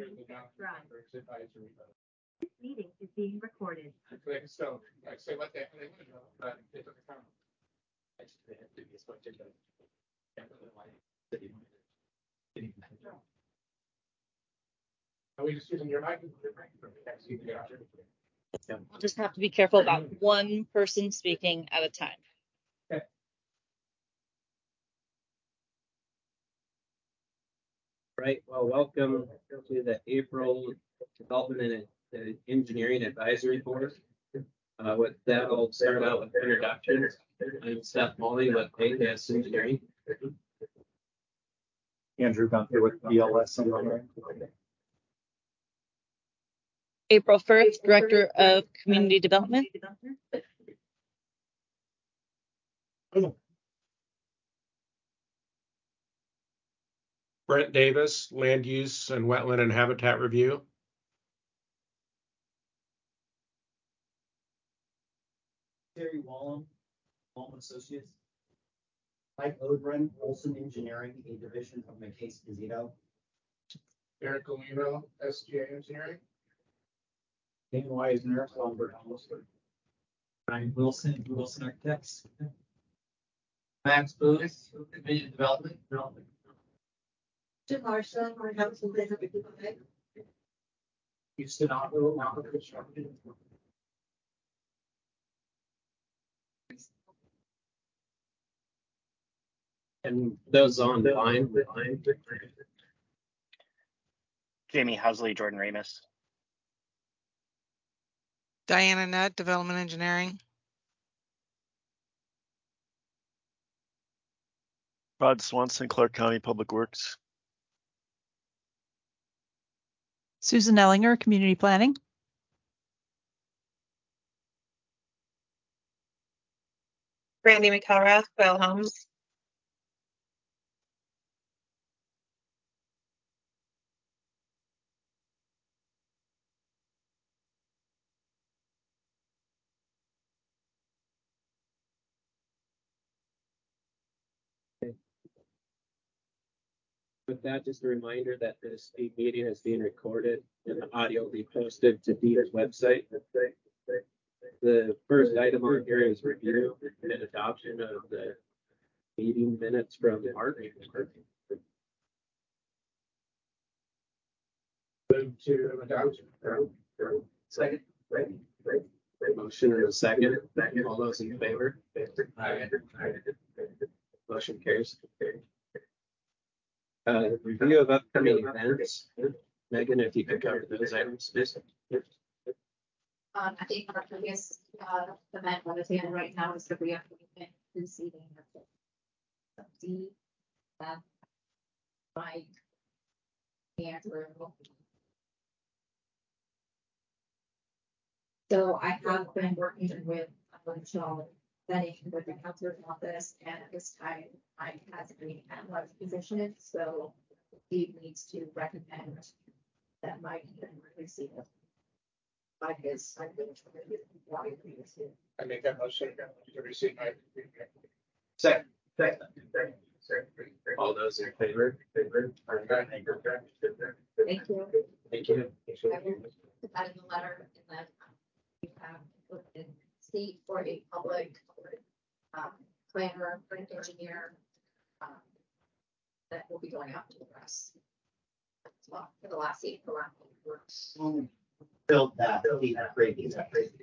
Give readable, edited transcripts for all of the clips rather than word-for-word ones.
This meeting is being recorded. So, I say what they want to know, but they took a time. Are we just using your mic? We'll just have to be careful about one person speaking at a time. Okay. Right. Well, welcome to the April Development and Engineering Advisory Board. With that, I'll start out with introductions. I'm Seth Molly with AKS Engineering. Andrew Gunther with BLS Engineering. April 1st, Director of Community Development. Brent Davis, Land Use and Wetland and Habitat Review. Terry Wallum Associates. Mike Odrin, Olson Engineering, a division of McCase Gazito. Eric Galino, SGA Engineering. Dan Weisner, Lumber Elmsford. Ryan Wilson, Wilson Architects. Max Booth, Community Development. Jim Larson, our council visit. Houston Auto, Construction. And those on the line. Jamie Housley, Jordan Ramus. Diana Nutt, Development Engineering. Rod Swanson, Clark County Public Works. Susan Ellinger, Community Planning. Brandy McElrath, Quail Homes. With that, just a reminder that this meeting is being recorded and the audio will be posted to DEER's website. The first item on here is review and adoption of the meeting minutes from March. Move to adoption. Second. Motion and a second. All those in favor? Motion carries. Review of upcoming events. Megan, if you could cover those items, please. I think our biggest event on the table right now is the reappointment proceeding of the D. Mike, Andrew. So I have been working with Michelle Benning with the counselor's office, and at this time Mike has been at large position, so he needs to recommend that Mike can receive it. I make that motion to receive my. Second. All those in favor? Thank you. Thank you. I will put that in the letter, and then we have in state for a public planner, engineer that will be going out to the press as well for the last 8 works. Build that, previous.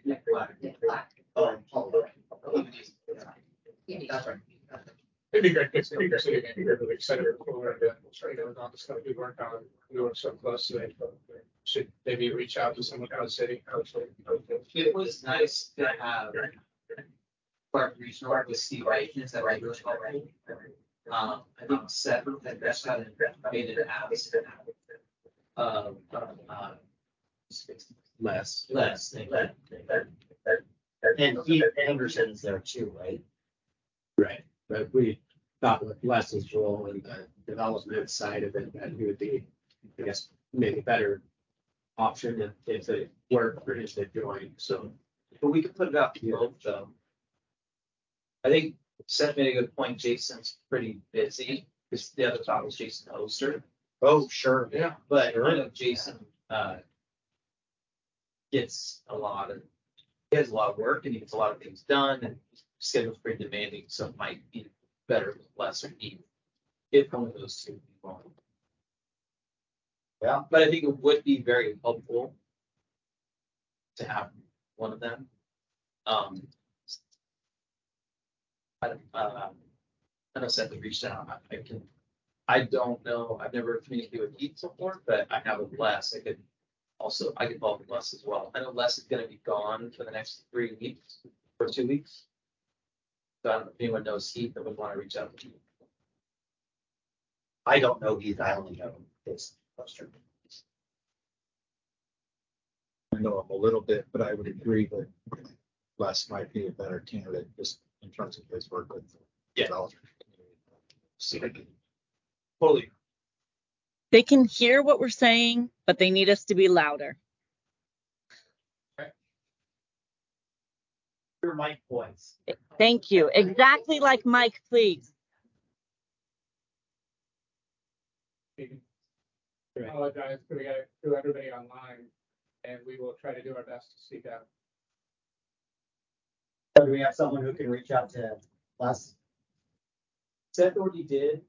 That's right. It'd be great. It's bigger city. We're really excited for it. On the stuff we worked on. We worked so closely. Should maybe reach out to someone out of the city. It was nice to have Clark Regional with Steve Reichens that right already. I think Seth had best got made an ask. Less. And Keith Anderson's there too, right? Right. But we thought with Les's role in the development side of it, that he would be, I guess, maybe better option if they work for him to join. So, but we could put it out to both though. I think Seth made a good point. Jason's pretty busy. Because the other thought was Jason Oster. Oh, sure. Yeah. But I know Jason, gets he has a lot of work and he gets a lot of things done and schedule's pretty demanding, so it might be better with less or even if one of those two people. Yeah. But I think it would be very helpful to have one of them. I know Seth had reached out. I don't know. I've never communicated with Heath before, but I have with Les. I could involve with Les as well. I know Les is going to be gone for the next 3 weeks or 2 weeks. So I don't know if anyone knows Heath that would want to reach out to you. I don't know Heath. I only know his poster. I know him a little bit, but I would agree that Les might be a better candidate just in terms of his work with developers. Totally. They can hear what we're saying, but they need us to be louder. Your mic voice. Thank you. Exactly like Mike, please. Apologize to everybody online, and we will try to do our best to speak out. So do we have someone who can reach out to Les? Seth already did.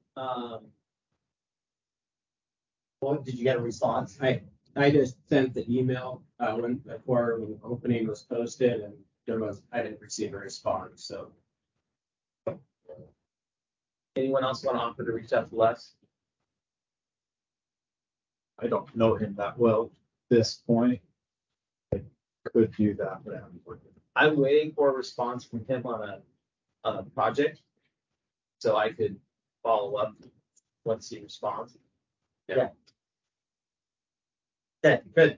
Well, did you get a response? I just sent the email when the opening was posted, and I didn't receive a response. So, anyone else want to offer to reach out to Les? I don't know him that well at this point. I could do that, but I haven't worked with him. I'm waiting for a response from him on a project, so I could follow up once he responds. Yeah. Okay, good.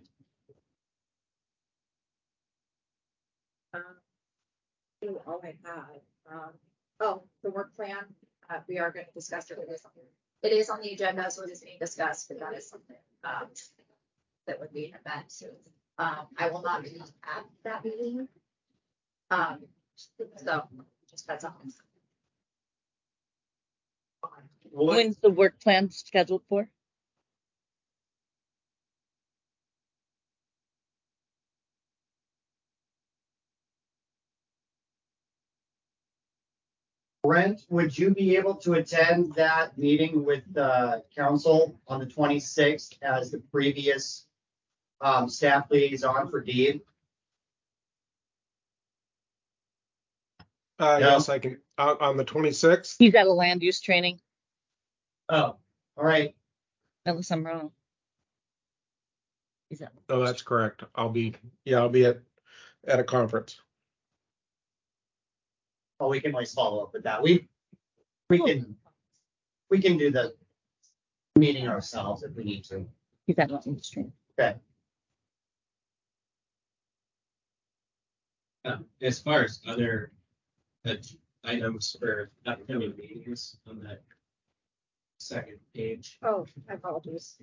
All I had, the work plan, we are going to discuss it. It is on the agenda, so it is being discussed, but that is something, that would be an event soon. I will not be at that meeting. So just that's all. When's the work plan scheduled for? Brent, would you be able to attend that meeting with the council on the 26th as the previous staff liaison for Deed? Yes, I can, on the 26th. He's at a land use training, Oh, all right. unless I'm wrong. Oh, that's correct. I'll be at a conference. Oh, we can always follow up with that. We can do the meeting ourselves if we need to. He's at land use training. Okay. As far as other items for upcoming meetings on that second page. Oh, I apologize.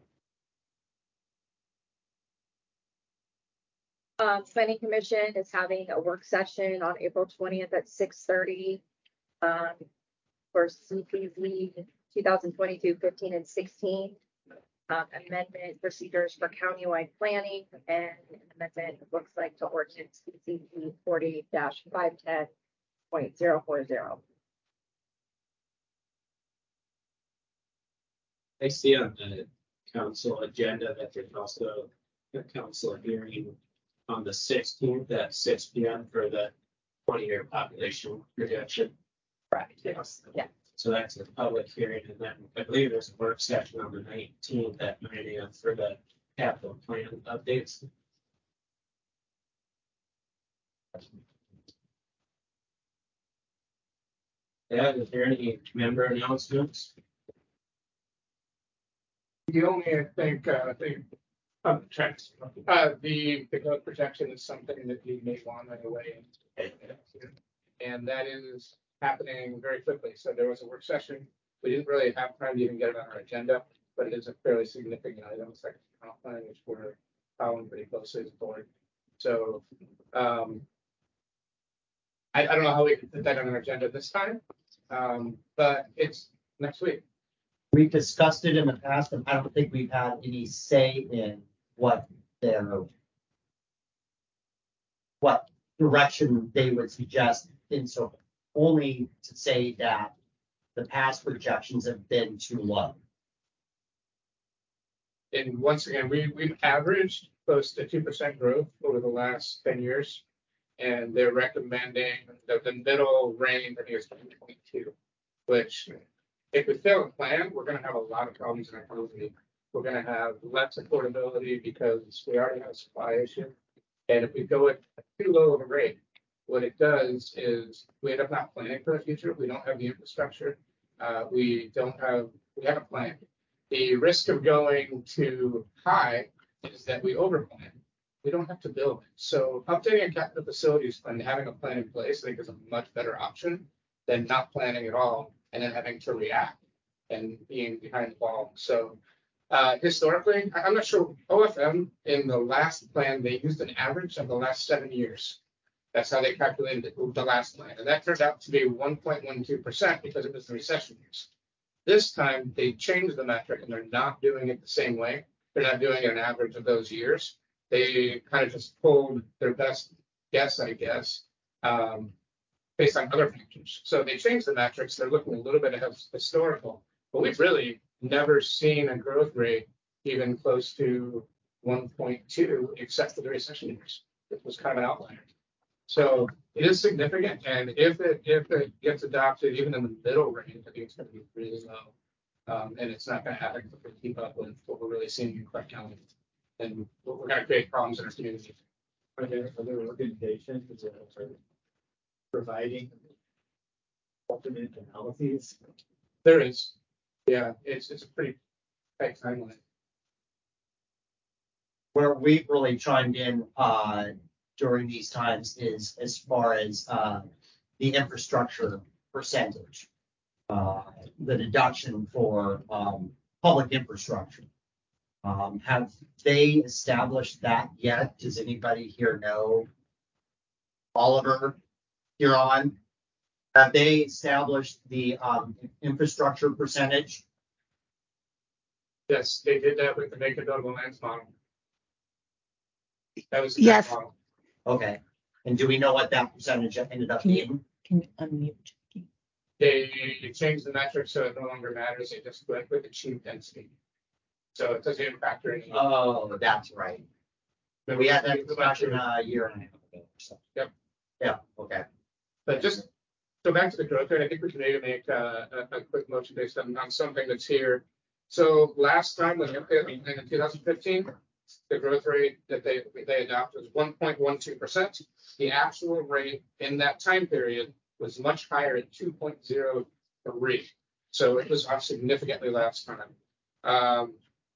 Planning Commission is having a work session on April 20th at 6:30 for CPZ 2022-15 and 16. Amendment procedures for countywide planning and an amendment looks like to ordinance CPZ 40-510.040. I see on the council agenda that there's also a council hearing on the 16th at 6 p.m. for the 20-year population projection. Correct. Yes. Yeah. So that's a public hearing, and then I believe there's a work session on the 19th at 9 a.m. for the capital plan updates. Yeah, is there any member announcements? The only, I think, the growth projection is something that you may want right away. And that is happening very quickly. So there was a work session. We didn't really have time to even get it on our agenda, but it is a fairly significant item, second comp plan, which we're following pretty closely as a board. So I don't know how we can put that on our agenda this time, but it's next week. we've discussed it in the past, and I don't think we've had any say in what direction they would suggest, and so only to say that the past projections have been too low. And once again, we've averaged close to 2% growth over the last 10 years. And they're recommending the middle range, I think it's 2.2, which if we fail a plan, we're going to have a lot of problems in our economy. We're going to have less affordability because we already have a supply issue. And if we go at too low of a rate, what it does is we end up not planning for the future. We don't have the infrastructure. We haven't planned. The risk of going too high is that we overplan. We don't have to build it. So updating a capital facilities plan, having a plan in place, I think is a much better option than not planning at all and then having to react and being behind the ball. So historically, I'm not sure, OFM in the last plan, they used an average of the last 7 years. That's how they calculated the last plan. And that turned out to be 1.12% because it was the recession years. This time they changed the metric and they're not doing it the same way. They're not doing an average of those years. They kind of just pulled their best guess, I guess, based on other factors. So they changed the metrics. They're looking a little bit at historical, but we've really never seen a growth rate even close to 1.2, except for the recession years. It was kind of an outlier. So it is significant, and if it gets adopted, even in the middle range, I think it's going to be really low, and it's not going to adequately keep up with what we're really seeing in Clark County, and we're going to create problems in our community. Are there organizations that are providing alternate analyses? There is, yeah, it's a pretty tight timeline. Where we've really chimed in during these times is as far as the infrastructure percentage, the deduction for public infrastructure. Have they established that yet? Does anybody here know? Oliver, you're on. Have they established the infrastructure percentage? Yes, they did that with the vacant buildable lands model. That was the Yes. model. Okay. And do we know what that percentage ended up being? Can you unmute? They changed the metric so it no longer matters. They just went with achieved density. So it doesn't even factor in. Oh, that's right. We had that discussion a year and a half ago. So. Yep. Yeah. Okay. But just go back to the growth rate. I think we can maybe make a quick motion based on something that's here. So last time when in 2015, the growth rate that they adopted was 1.12%. The actual rate in that time period was much higher at 2.03. So it was up significantly last time.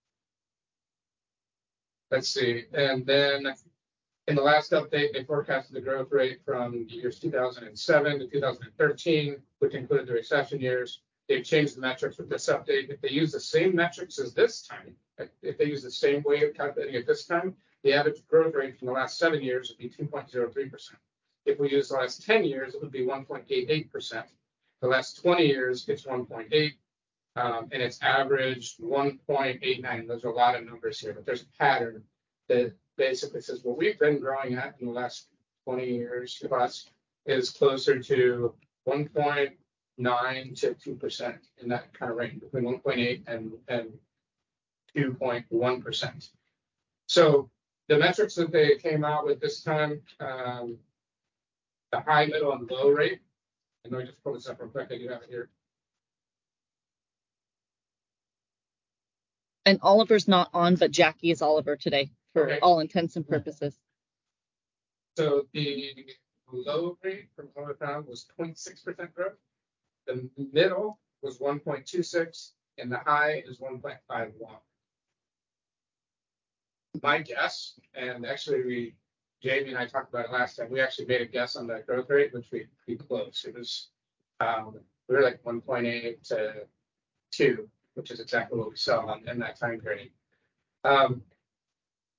Let's see. And then in the last update, they forecasted the growth rate from the years 2007 to 2013, which included the recession years. They've changed the metrics with this update. If they use the same metrics as this time, if they use the same way of calculating it this time, the average growth rate from the last 7 years would be 2.03%. If we use the last 10 years, it would be 1.88%. The last 20 years, it's 1.8. And it's averaged 1.89. Those are a lot of numbers here, but there's a pattern that basically says what we've been growing at in the last 20 years plus is closer to 1.9 to 2% in that kind of range, between 1.8 and 2.1%. So the metrics that they came out with this time, the high, middle, and low rate, and let me just pull this up real quick. I do have it here. And Oliver's not on, but Jackie is Oliver today for Okay. all intents and purposes. So the low rate from OFM was 0.6% growth. The middle was 1.26, and the high is 1.51. My guess, and actually Jamie and I talked about it last time, we actually made a guess on that growth rate, which we close. It was, we were like 1.8 to 2, which is exactly what we saw in that time period.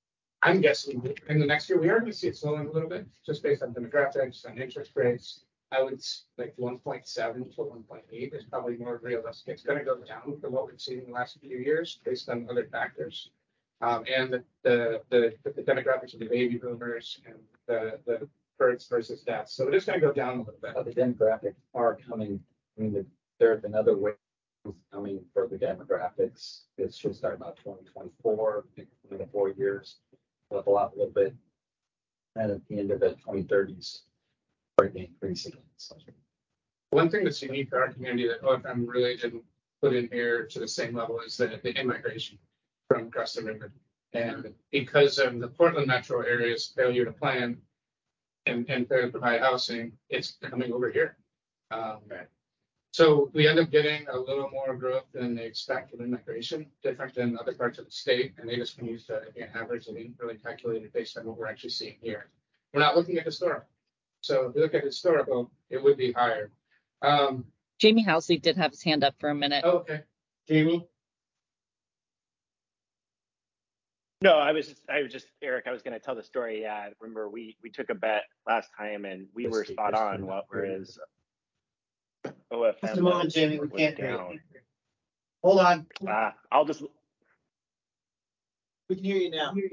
I'm guessing in the next year, we are going to see it slowing a little bit, just based on demographics and interest rates. I would like 1.7 to 1.8 is probably more realistic. It's gonna go down from what we've seen in the last few years based on other factors. And the demographics of the baby boomers and the births versus deaths. So it is gonna go down a little bit. The demographics are coming, I mean, there have been other ways coming for the demographics. It should start about 2024, in the 4 years, level out a little bit. And at the end of the 2030s, greatly increasing. So, One thing that's unique to our community that OFM really didn't put in here to the same level is the immigration from across the river. And because of the Portland metro area's failure to plan and failure to provide housing, it's coming over here. So we end up getting a little more growth than they expect with immigration, different than other parts of the state. And they just can use the average. They didn't really calculate it based on what we're actually seeing here. We're not looking at historical. So if you look at historical, it would be higher. Jamie Housley did have his hand up for a minute. Oh, okay. Jamie? No, I was just Eric. I was going to tell the story. Yeah, remember we took a bet last time and we were spot on. Whereas OFM Just a moment, Jamie. We was can't hear down. you. Hold on. I'll just. We can hear you now.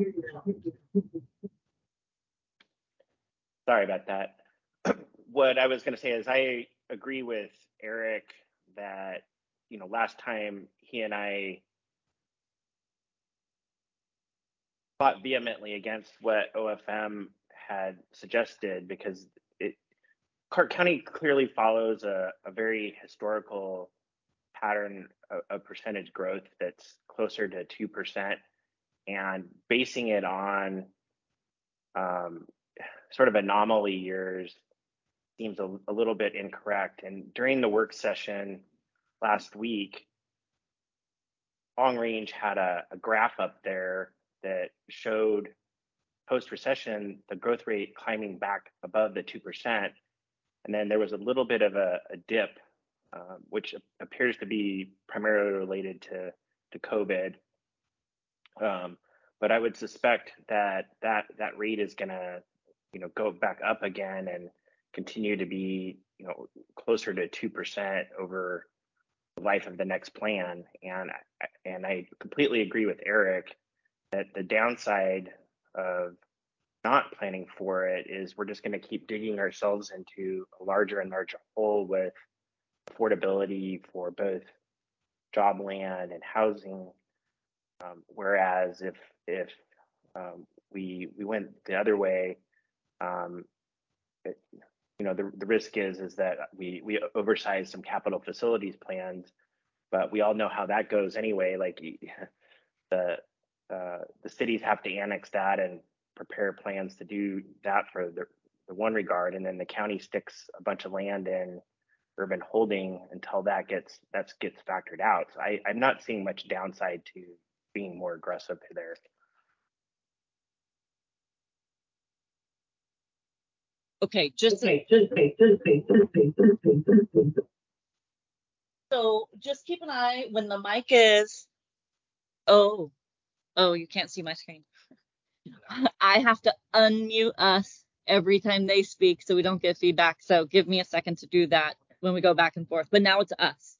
Sorry about that. What I was going to say is I agree with Eric that, last time he and I fought vehemently against what OFM had suggested because Clark County clearly follows a very historical pattern of percentage growth that's closer to 2%, and basing it on sort of anomaly years seems a little bit incorrect. And during the work session last week, Long Range had a graph up there that showed post-recession the growth rate climbing back above the 2%. And then there was a little bit of a dip, which appears to be primarily related to COVID. But I would suspect that rate is going to, go back up again and continue to be, closer to 2% over the life of the next plan. And I completely agree with Eric that the downside of not planning for it is we're just going to keep digging ourselves into a larger and larger hole with affordability for both job land and housing. Whereas if we went the other way, the risk is that we oversize some capital facilities plans, but we all know how that goes anyway. Like the cities have to annex that and prepare plans to do that for the one regard, and then the county sticks a bunch of land in urban holding until that gets factored out. So I'm not seeing much downside to being more aggressive there. Okay, so just keep an eye when the mic is. Oh, you can't see my screen. I have to unmute us every time they speak so we don't get feedback. So give me a second to do that when we go back and forth. But now it's us.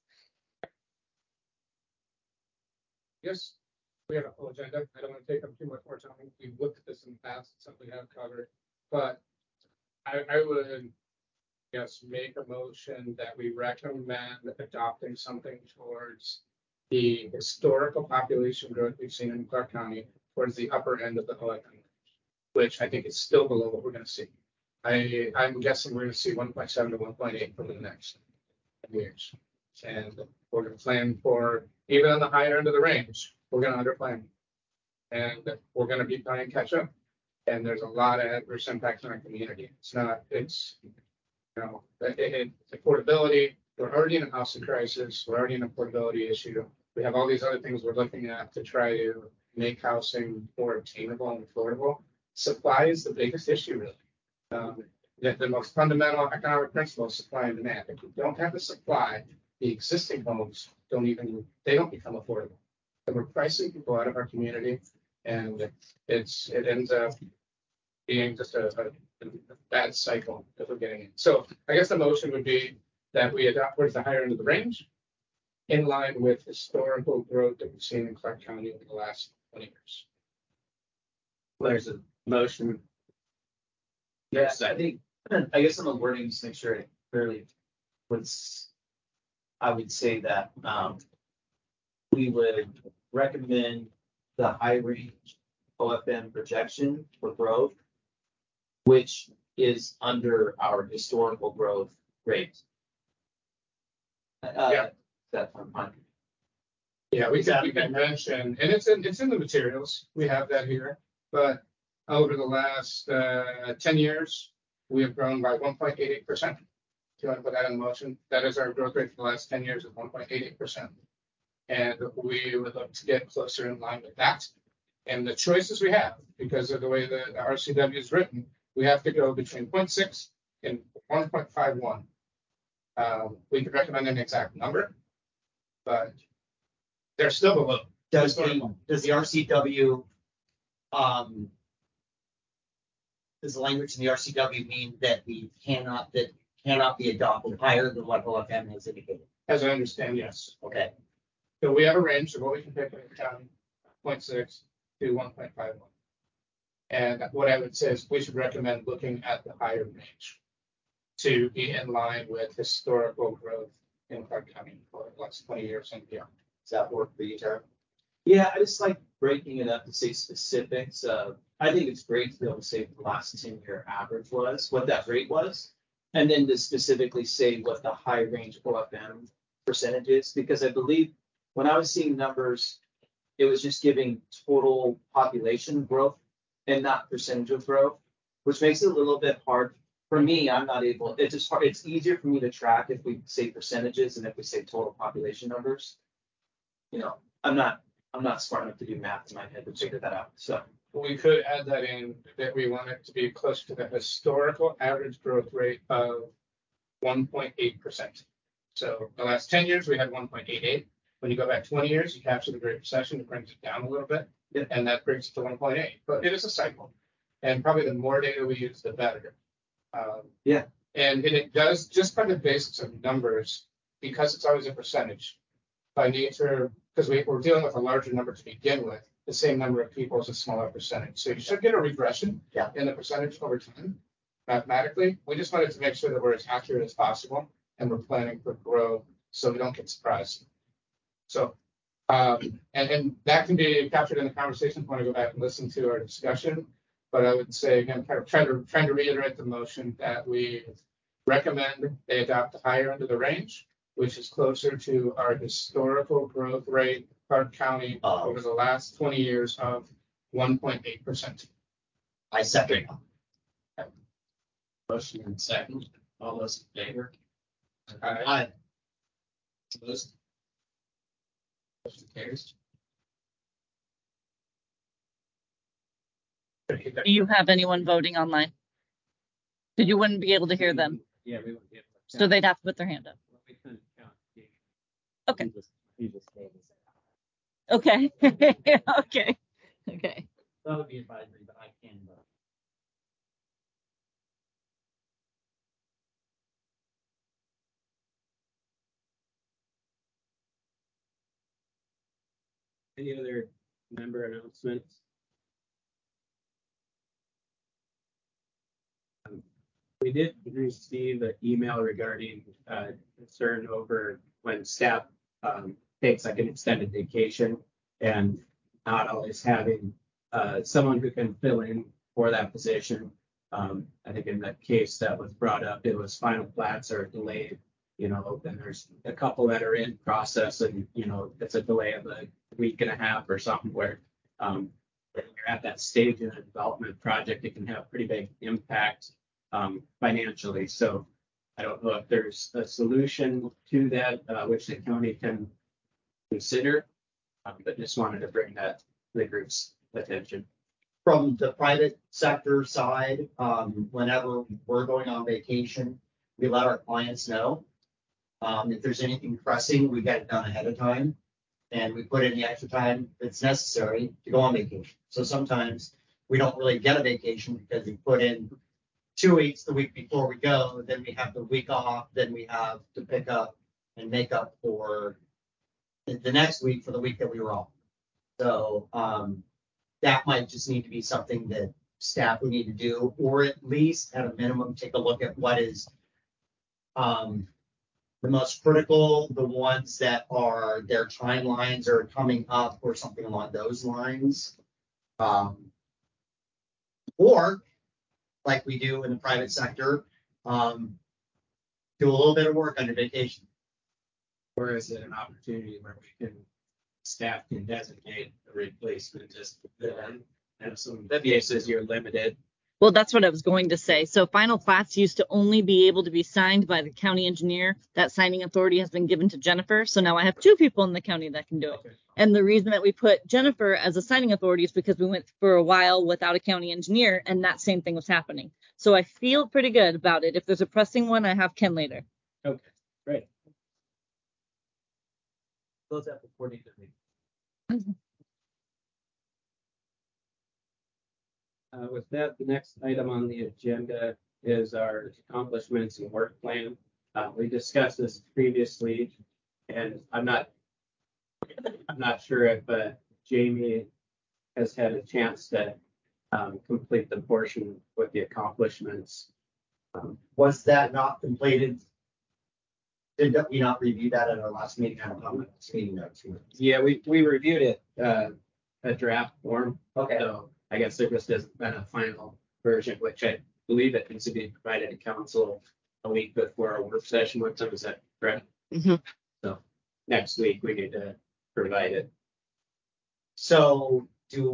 Yes, we have a full agenda. I don't want to take up too much more time. We've looked at this in the past. It's something we have covered. But I would make a motion that we recommend adopting something towards the historical population growth we've seen in Clark County towards the upper end of the OFM, which I think is still below what we're going to see. I'm guessing we're going to see 1.7 to 1.8 for the next years. And we're going to plan for, even on the higher end of the range, we're going to underplan. And we're going to be playing catch up. And there's a lot of adverse impacts on our community. It's affordability. We're already in a housing crisis. We're already in an affordability issue. We have all these other things we're looking at to try to make housing more obtainable and affordable. Supply is the biggest issue, really. The most fundamental economic principle is supply and demand. If we don't have the supply, the existing homes don't become affordable. And we're pricing people out of our community, and it ends up being just a bad cycle that we're getting in. So I guess the motion would be that we adopt towards the higher end of the range, in line with historical growth that we've seen in Clark County over the last 20 years. There's a motion. Yeah, I think, I guess on the wording, just make sure it clearly was, I would say that, we would recommend the high range OFM projection for growth, which is under our historical growth rate. Yeah. That's fine. Yeah, we can mention, and it's in the materials. We have that here, but over the last 10 years, we have grown by 1.88%. If you want to put that in motion, that is our growth rate for the last 10 years of 1.88%. And we would look to get closer in line with that. And the choices we have, because of the way the RCW is written, we have to go between 0.6 and 1.51. We could recommend an exact number, but they're still below. Does the RCW, does the language in the RCW mean that cannot be adopted higher than what OFM has indicated? As I understand, yes. Okay. So we have a range of what we can pick in the county, 0.6 to 1.51. And what I would say is we should recommend looking at the higher range to be in line with historical growth in Clark County for the last 20 years and beyond. Does that work for you, Tara? Yeah, I just like breaking it up to say specifics. I think it's great to be able to say what the last 10-year average was, what that rate was, and then to specifically say what the high range OFM percentage is, because I believe when I was seeing numbers, it was just giving total population growth and not percentage of growth, which makes it a little bit hard for me. I'm not able, it's just hard. It's easier for me to track if we say percentages and if we say total population numbers. You know, I'm not smart enough to do math in my head to figure that out. So we could add that in, that we want it to be close to the historical average growth rate of 1.8%. So the last 10 years, we had 1.88. When you go back 20 years, you capture the Great Recession, it brings it down a little bit, and that brings it to 1.8. But it is a cycle, and probably the more data we use, the better. And it does, just by the basics of numbers, because it's always a percentage, by nature, because we're dealing with a larger number to begin with, the same number of people is a smaller percentage. So you should get a regression in the percentage over time, mathematically. We just wanted to make sure that we're as accurate as possible, and we're planning for growth so we don't get surprised. So, and that can be captured in the conversation if you want to go back and listen to our discussion. But I would say, again, kind of trying to reiterate the motion that we recommend they adopt the higher end of the range, which is closer to our historical growth rate, Clark County, over the last 20 years of 1.8%. I second. Motion and second. All those in favor? Aye. Opposed? Motion carries. Do you have anyone voting online? Because you wouldn't be able to hear them. Yeah, we wouldn't be able to. So they'd have to put their hand up. We couldn't count. Okay. He just gave us Okay. Okay. Okay. that would be advisory, but I can vote. Any other member announcements? We did receive an email regarding concern over when staff takes like an extended vacation and not always having someone who can fill in for that position. I think in the case that was brought up, it was final plats are delayed, you know, then there's a couple that are in process and, you know, it's a delay of a week and a half or something where when you're at that stage in a development project, it can have pretty big impact financially. So I don't know if there's a solution to that, which the county can consider, but just wanted to bring that to the group's attention. From the private sector side, whenever we're going on vacation, we let our clients know. If there's anything pressing, we get it done ahead of time. And we put in the extra time that's necessary to go on vacation. So sometimes we don't really get a vacation because we put in 2 weeks the week before we go, then we have the week off, then we have to pick up and make up for the next week for the week that we were off. So that might just need to be something that staff would need to do, or at least at a minimum, take a look at what is the most critical, the ones that are their timelines are coming up or something along those lines. Or like we do in the private sector, do a little bit of work under vacation. Or is it an opportunity where we can, staff can designate a replacement just then? And some cases you're limited. Well, that's what I was going to say. So final plats used to only be able to be signed by the county engineer. That signing authority has been given to Jennifer. So now I have 2 people in the county that can do it. And the reason that we put Jennifer as a signing authority is because we went for a while without a county engineer, and that same thing was happening. So I feel pretty good about it. If there's a pressing one, I have Ken later. Okay, great. Close out before the meeting. With that, the next item on the agenda is our accomplishments and work plan. We discussed this previously, and I'm not sure if Jamie has had a chance to complete the portion with the accomplishments. Was that not completed? Did we not review that at our last meeting? I don't know. Meeting notes. Yeah, we reviewed it, a draft form. Okay. So I guess there just hasn't been a final version, which I believe it needs to be provided to council a week before our work session with them. Is that correct? Mm-hmm. So next week we need to provide it. So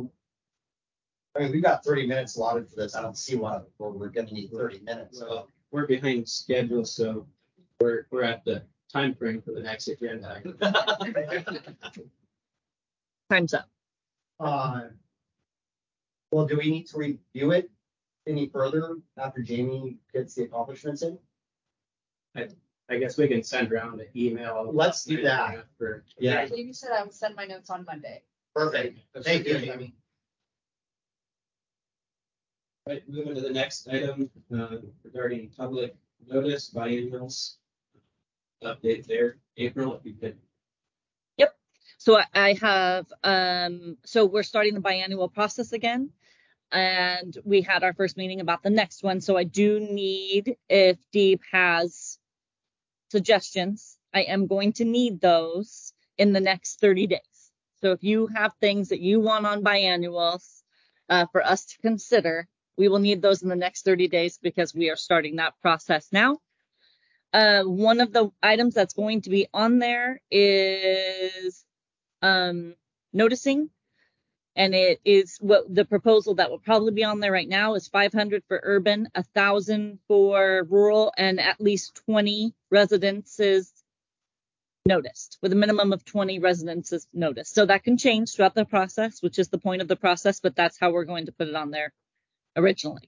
we've got 30 minutes allotted for this. I don't see why we're going to need 30 minutes. So we're behind schedule, so we're at the time frame for the next agenda. Time's up. Well, do we need to review it any further after Jamie gets the accomplishments in? I guess we can send around an email. Let's do that. Yeah. Jamie said I would send my notes on Monday. Perfect. Thank you, Jamie. Right, moving to the next item regarding public notice biennials. Update there, April, if you could. Yep. So I have, so we're starting the biannual process again. And we had our first meeting about the next one. So I do need, if Deep has suggestions, I am going to need those in the next 30 days. So if you have things that you want on biannuals for us to consider, we will need those in the next 30 days because we are starting that process now. One of the items that's going to be on there is noticing. And it is what the proposal that will probably be on there right now is 500 for urban, 1,000 for rural, and at least 20 residences noticed, with a minimum of 20 residences noticed. So that can change throughout the process, which is the point of the process, but that's how we're going to put it on there originally.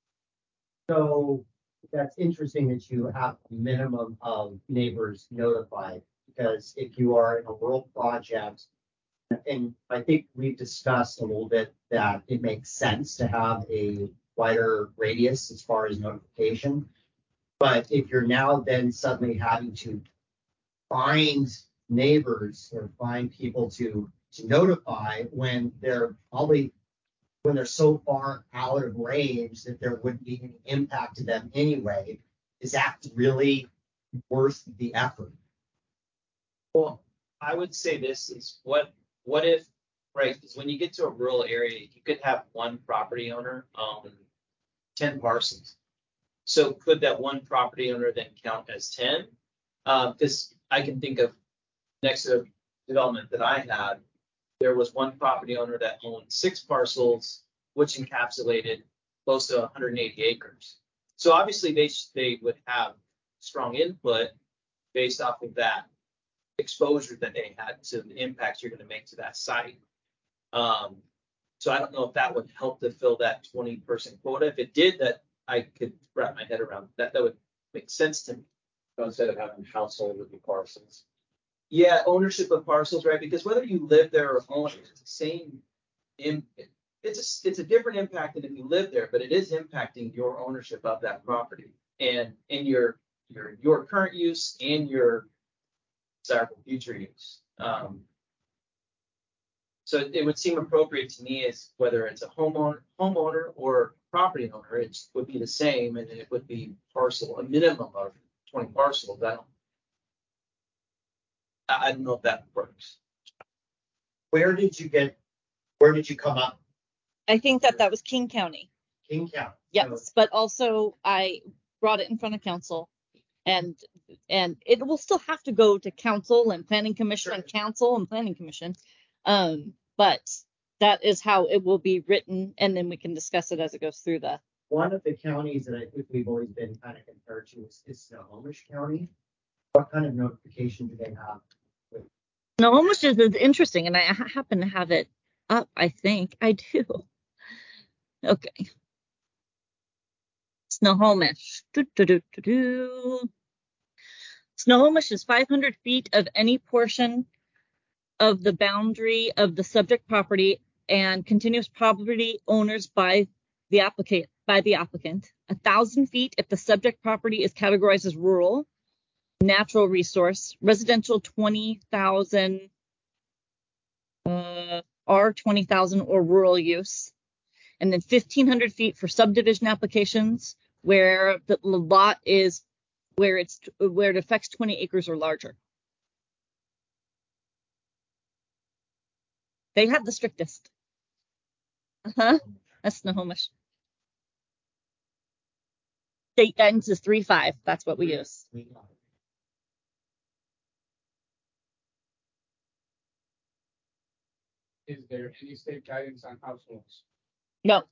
So that's interesting that you have a minimum of neighbors notified, because if you are in a rural project, and I think we've discussed a little bit that it makes sense to have a wider radius as far as notification. But if you're now then suddenly having to find neighbors or find people to notify when they're so far out of range that there wouldn't be any impact to them anyway, is that really worth the effort? Well, I would say this is what if, right, because when you get to a rural area, you could have one property owner own 10 parcels. So could that one property owner then count as 10? Because I can think of next to development that I had, there was one property owner that owned 6 parcels, which encapsulated close to 180 acres. So obviously they would have strong input based off of that exposure that they had to the impacts you're going to make to that site. So I don't know if that would help to fill that 20-person quota. If it did, that I could wrap my head around that. That would make sense to me. So instead of having household would be parcels. Yeah, ownership of parcels, right? Because whether you live there or own it, it's the same it's a different impact than if you live there, but it is impacting your ownership of that property and in your current use and your desirable future use. So it would seem appropriate to me as whether it's a homeowner or property owner, it would be the same, and it would be a minimum of 20 parcels. I don't know if that works. Where did you come up? I think that was King County. King County. Yes, So- but also I brought it in front of council, and it will still have to go to council and planning commission and council and planning commission. But that is how it will be written, and then we can discuss it as it goes through the. One of the counties that I think we've always been kind of compared to is Snohomish County. What kind of notification do they have? Snohomish is interesting, and I happen to have it up. I think I do. Okay. Snohomish. Snohomish is 500 feet of any portion of the boundary of the subject property and continuous property owners by the applicant. 1,000 feet if the subject property is categorized as rural, natural resource, residential 20,000, R 20,000 or rural use, and then 1,500 feet for subdivision applications where the lot is where it affects 20 acres or larger. They have the strictest. That's Snohomish. State guidance is 3.5. That's what we use. Is there any state guidance on households? No.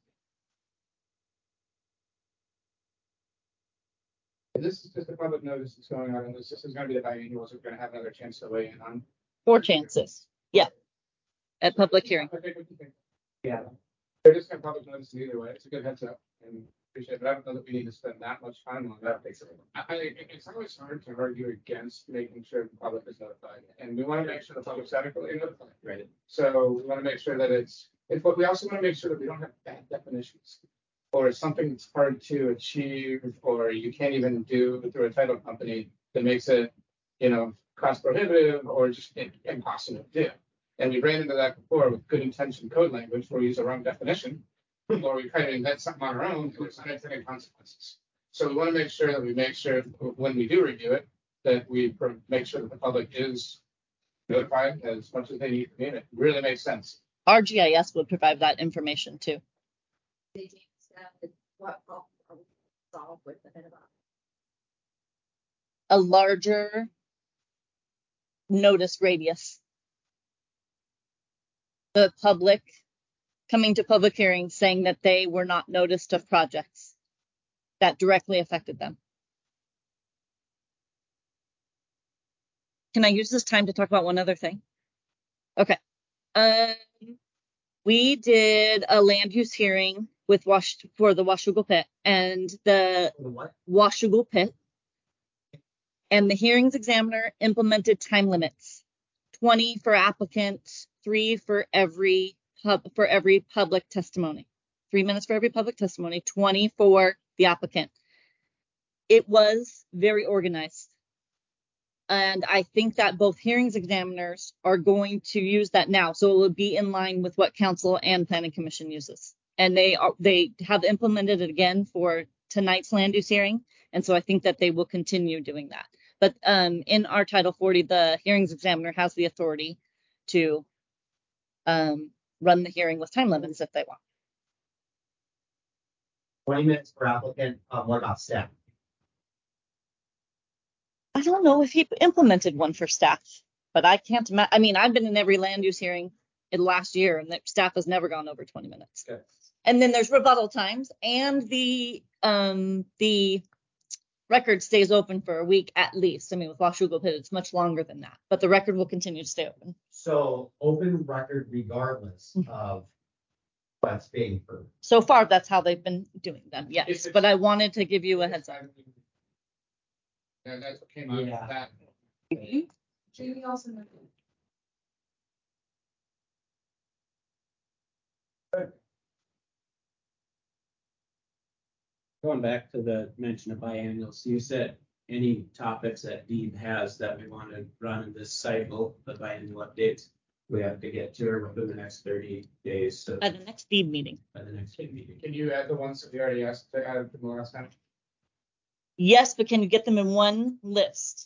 This is just a public notice that's going on, and this is going to be the biennial, so we're going to have another chance to weigh in on. 4 chances. Yeah. At public hearing. Okay, what do you think? Yeah. They're just going to public notice either way. It's a good heads up, and appreciate it. But I don't know that we need to spend that much time on that. It's always hard to argue against making sure the public is notified, and we want to make sure the public's adequately notified. Right. So we want to make sure that but we also want to make sure that we don't have bad definitions, or something that's hard to achieve, or you can't even do through a title company that makes it, cost prohibitive or just impossible to do. And we ran into that before with good intention code language where we use a wrong definition, or we try to invent something on our own and it's unintended consequences. So we want to make sure that when we do review it, that we make sure that the public is notified as much as they need to be, and it really makes sense. Our GIS would provide that information too. What problem are we solve with the minimum? A larger notice radius. The public coming to public hearings saying that they were not noticed of projects that directly affected them. Can I use this time to talk about one other thing? Okay. We did a land use hearing with for the Washougal Pit and the Washougal Pit, and the hearings examiner implemented time limits: 20 for applicant, 3 for every public testimony, 3 minutes for every public testimony, 20 for the applicant. It was very organized. And I think that both hearings examiners are going to use that now. So it will be in line with what council and planning commission uses. And they have implemented it again for tonight's land use hearing. And so I think that they will continue doing that. But in our Title 40, the hearings examiner has the authority to run the hearing with time limits if they want. 20 minutes per applicant. What about staff? I don't know if he implemented one for staff, but I can't imagine. I mean, I've been in every land use hearing in the last year, and the staff has never gone over 20 minutes. Okay. And then there's rebuttal times, and the record stays open for a week at least. I mean, with Washougal Pit, it's much longer than that, but the record will continue to stay open. So open record regardless of what's being approved. So far, that's how they've been doing them. Yes, but I wanted to give you a heads up. And that's what came out of that. Jamie also mentioned. Going back to the mention of biannuals, you said any topics that Dean has that we want to run in this cycle, the biannual updates, we have to get to her within the next 30 days. So At the next Deed meeting. by the next meeting. Can you add the ones that we already asked to add from the last time? Yes, but can you get them in one list?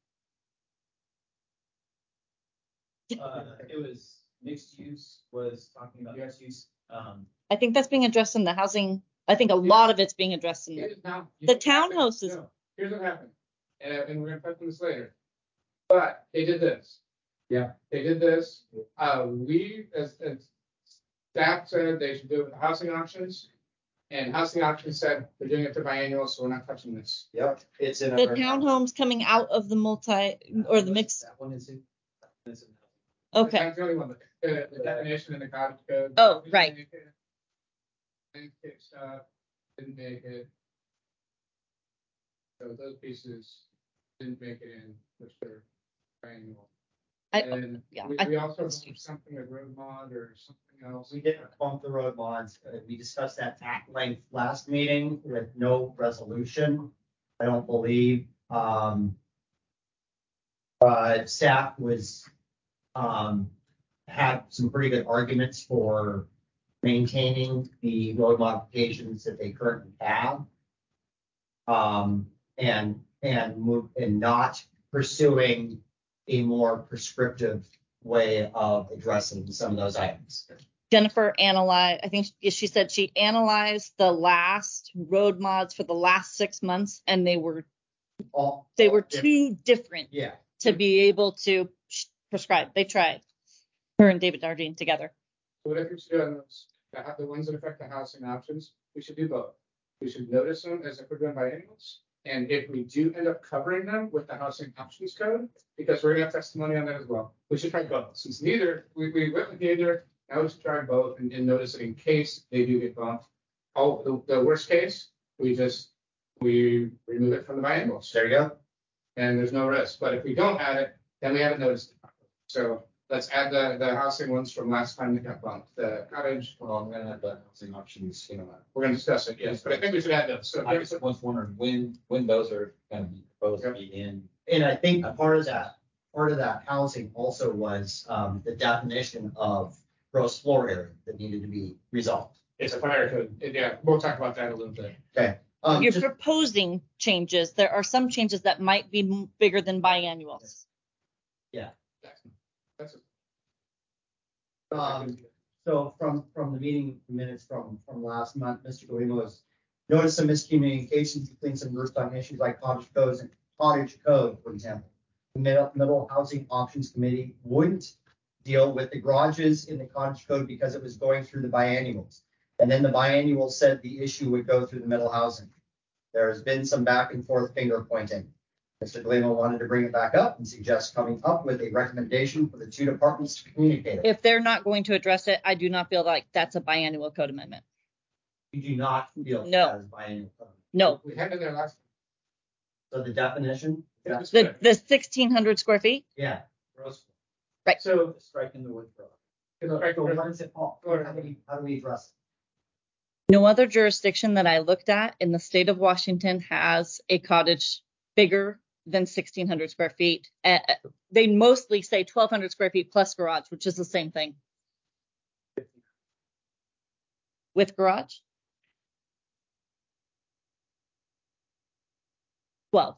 It was mixed use, was talking about mixed use. I think that's being addressed in the housing. I think a lot of it's being addressed in It is now. the townhouses. No, here's what happened, and we're gonna touch on this later. But they did this. Yeah. They did this. We as staff said they should do it with the housing options. And housing options said they're doing it to biannual, so we're not touching this. Yep, it's in. The townhomes coming out of the multi or the mix. That one is in. Okay. That's the only one. The definition in the cottage code. Oh, right. Landscape stuff didn't make it. So those pieces didn't make it in, which they're biannual. And we also have something like road mod or something else. We didn't bump the road mods. We discussed that at length last meeting with no resolution. I don't believe. Staff was had some pretty good arguments for maintaining the road modifications that they currently have. And not pursuing a more prescriptive way of addressing some of those items. Jennifer analyzed, I think she said she analyzed the last road mods for the last 6 months, and they were too different to be able to prescribe. They tried. Her and David Dardine together. So what if we should do on those, the ones that affect the housing options, we should do both. We should notice them as if we're doing biennials. And if we do end up covering them with the housing options code, because we're gonna have testimony on that as well, we should try both. Since neither, we went with neither, now we should try both and notice it in case they do get bumped. Oh, the worst case, we remove it from the biennials. There you go. And there's no risk. But if we don't add it, then we haven't noticed it. So let's add the housing ones from last time that got bumped. The cottage. Well, I'm gonna add the housing options, We're gonna discuss it, yes, but I think we should add those. So I just was wondering when those are gonna be proposed to be in. And I think part of that housing also was the definition of gross floor area that needed to be resolved. It's a fire code. Yeah, we'll talk about that a little bit. Okay. You're proposing changes. There are some changes that might be bigger than biannuals. Yeah. That's So from the meeting minutes from last month, Mr. Guimos noticed some miscommunications between some rooftop issues like cottage code, for example. The middle housing options committee wouldn't deal with the garages in the cottage code because it was going through the biannuals. And then the biannual said the issue would go through the middle housing. There has been some back and forth finger pointing. Mr. Galeno wanted to bring it back up and suggest coming up with a recommendation for the two departments to communicate it. If they're not going to address it, I do not feel like that's a biannual code amendment. You do not feel No. that is biannual code. No. We had it there last. So the definition? The 1,600 square feet? Yeah. Right. So striking the word gross. How do we address it? No other jurisdiction that I looked at in the state of Washington has a cottage bigger than 1,600 square feet. They mostly say 1,200 square feet plus garage, which is the same thing. With garage? 12.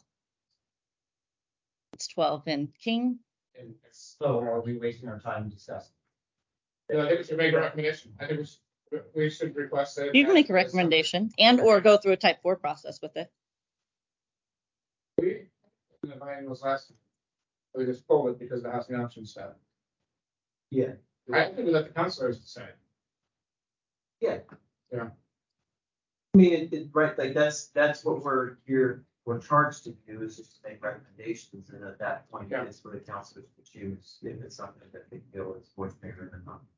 It's 12 in King. So are we wasting our time discussing? Yeah, I think we should make a recommendation. I think we should request that. You can make a recommendation and or go through a type 4 process with it. The biennials last time. We just pulled it because of the housing option stuff. Yeah. I think we let the councilors decide. Yeah. Yeah. I mean, right, like that's what we're charged to do is just to make recommendations, and at that point, it's for the councilors to choose if it's something that they feel is worth bigger than not.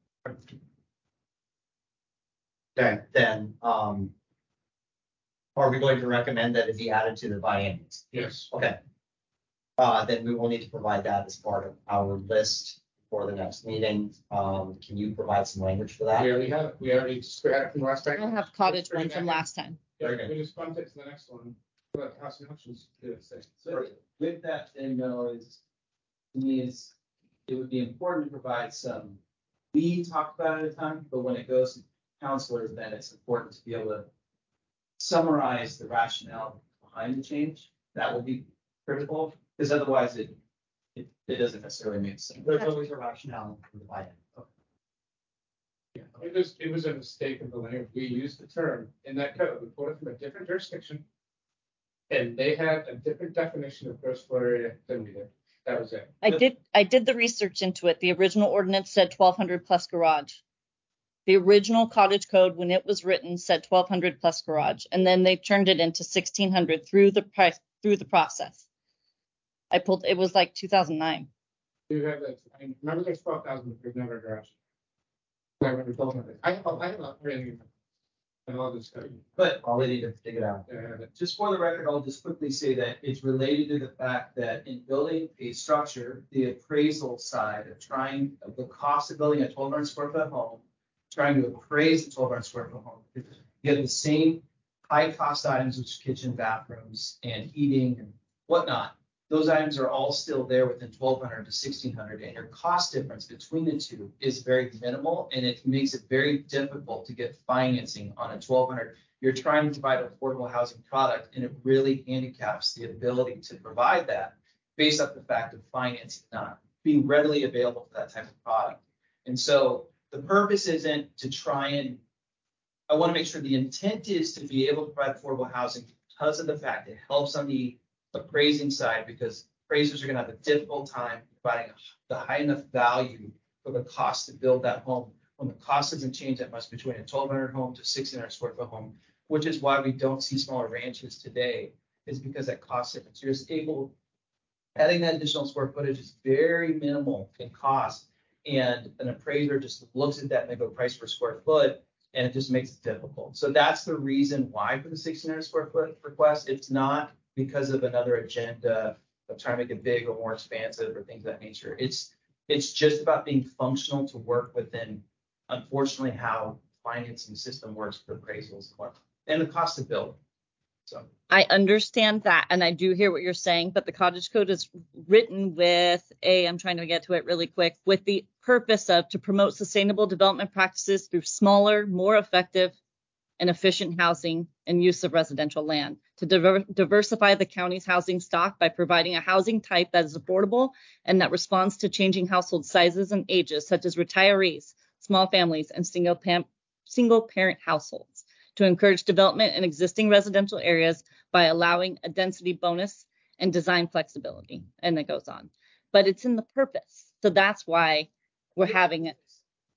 Okay, then, are we going to recommend that it be added to the biennials? Yes. Okay. Then we will need to provide that as part of our list for the next meeting. Can you provide some language for that? We already had it from last time. I have cottage one from last time. Yeah, we just bumped it to the next one. But housing options do it same. So with that, then though, to me it would be important to provide some, we talked about it at a time, but when it goes to counselors, then it's important to be able to summarize the rationale behind the change. That would be critical, because otherwise it doesn't necessarily make sense. There's always a rationale for the buy-in. Yeah, it was a mistake of the language. We used the term in that code. We pulled it from a different jurisdiction. And they had a different definition of gross floor area than we did. That was it. I did the research into it. The original ordinance said 1,200 plus garage. The original cottage code, when it was written, said 1,200 plus garage, and then they turned it into 1,600 through the process. It was like 2009. You have that. I remember there's 12,000, but there's never a garage. I remember 1,200. I have a really. And all this stuff. But All they need to dig it out. just for the record, I'll just quickly say that it's related to the fact that in building a structure, the appraisal side of the cost of building a 1,200 square foot home, trying to appraise a 1,200 square foot home. You have the same high cost items, which is kitchen, bathrooms, and heating and whatnot. Those items are all still there within 1,200 to 1,600, and your cost difference between the two is very minimal, and it makes it very difficult to get financing on a 1,200. You're trying to provide an affordable housing product, and it really handicaps the ability to provide that based off the fact of financing not being readily available for that type of product. And so the purpose isn't to try and, I want to make sure the intent is to be able to provide affordable housing because of the fact it helps on the appraising side, because appraisers are going to have a difficult time providing the high enough value for the cost to build that home when the cost doesn't change that much between a 1,200 home to 1,600 square foot home, which is why we don't see smaller ranches today, is because that cost difference. You're just adding that additional square footage is very minimal in cost, and an appraiser just looks at that and they go price per square foot, and it just makes it difficult. So that's the reason why for the 1,600 square foot request. It's not because of another agenda of trying to make it big or more expansive or things of that nature. It's just about being functional to work within, unfortunately, how financing system works for appraisals and the cost of building. So I understand that, and I do hear what you're saying, but the cottage code is written with I'm trying to get to it really quick, with the purpose to promote sustainable development practices through smaller, more effective and efficient housing and use of residential land, to diversify the county's housing stock by providing a housing type that is affordable and that responds to changing household sizes and ages, such as retirees, small families, and single parent households, to encourage development in existing residential areas by allowing a density bonus and design flexibility. And it goes on, but it's in the purpose. So that's why we're having it.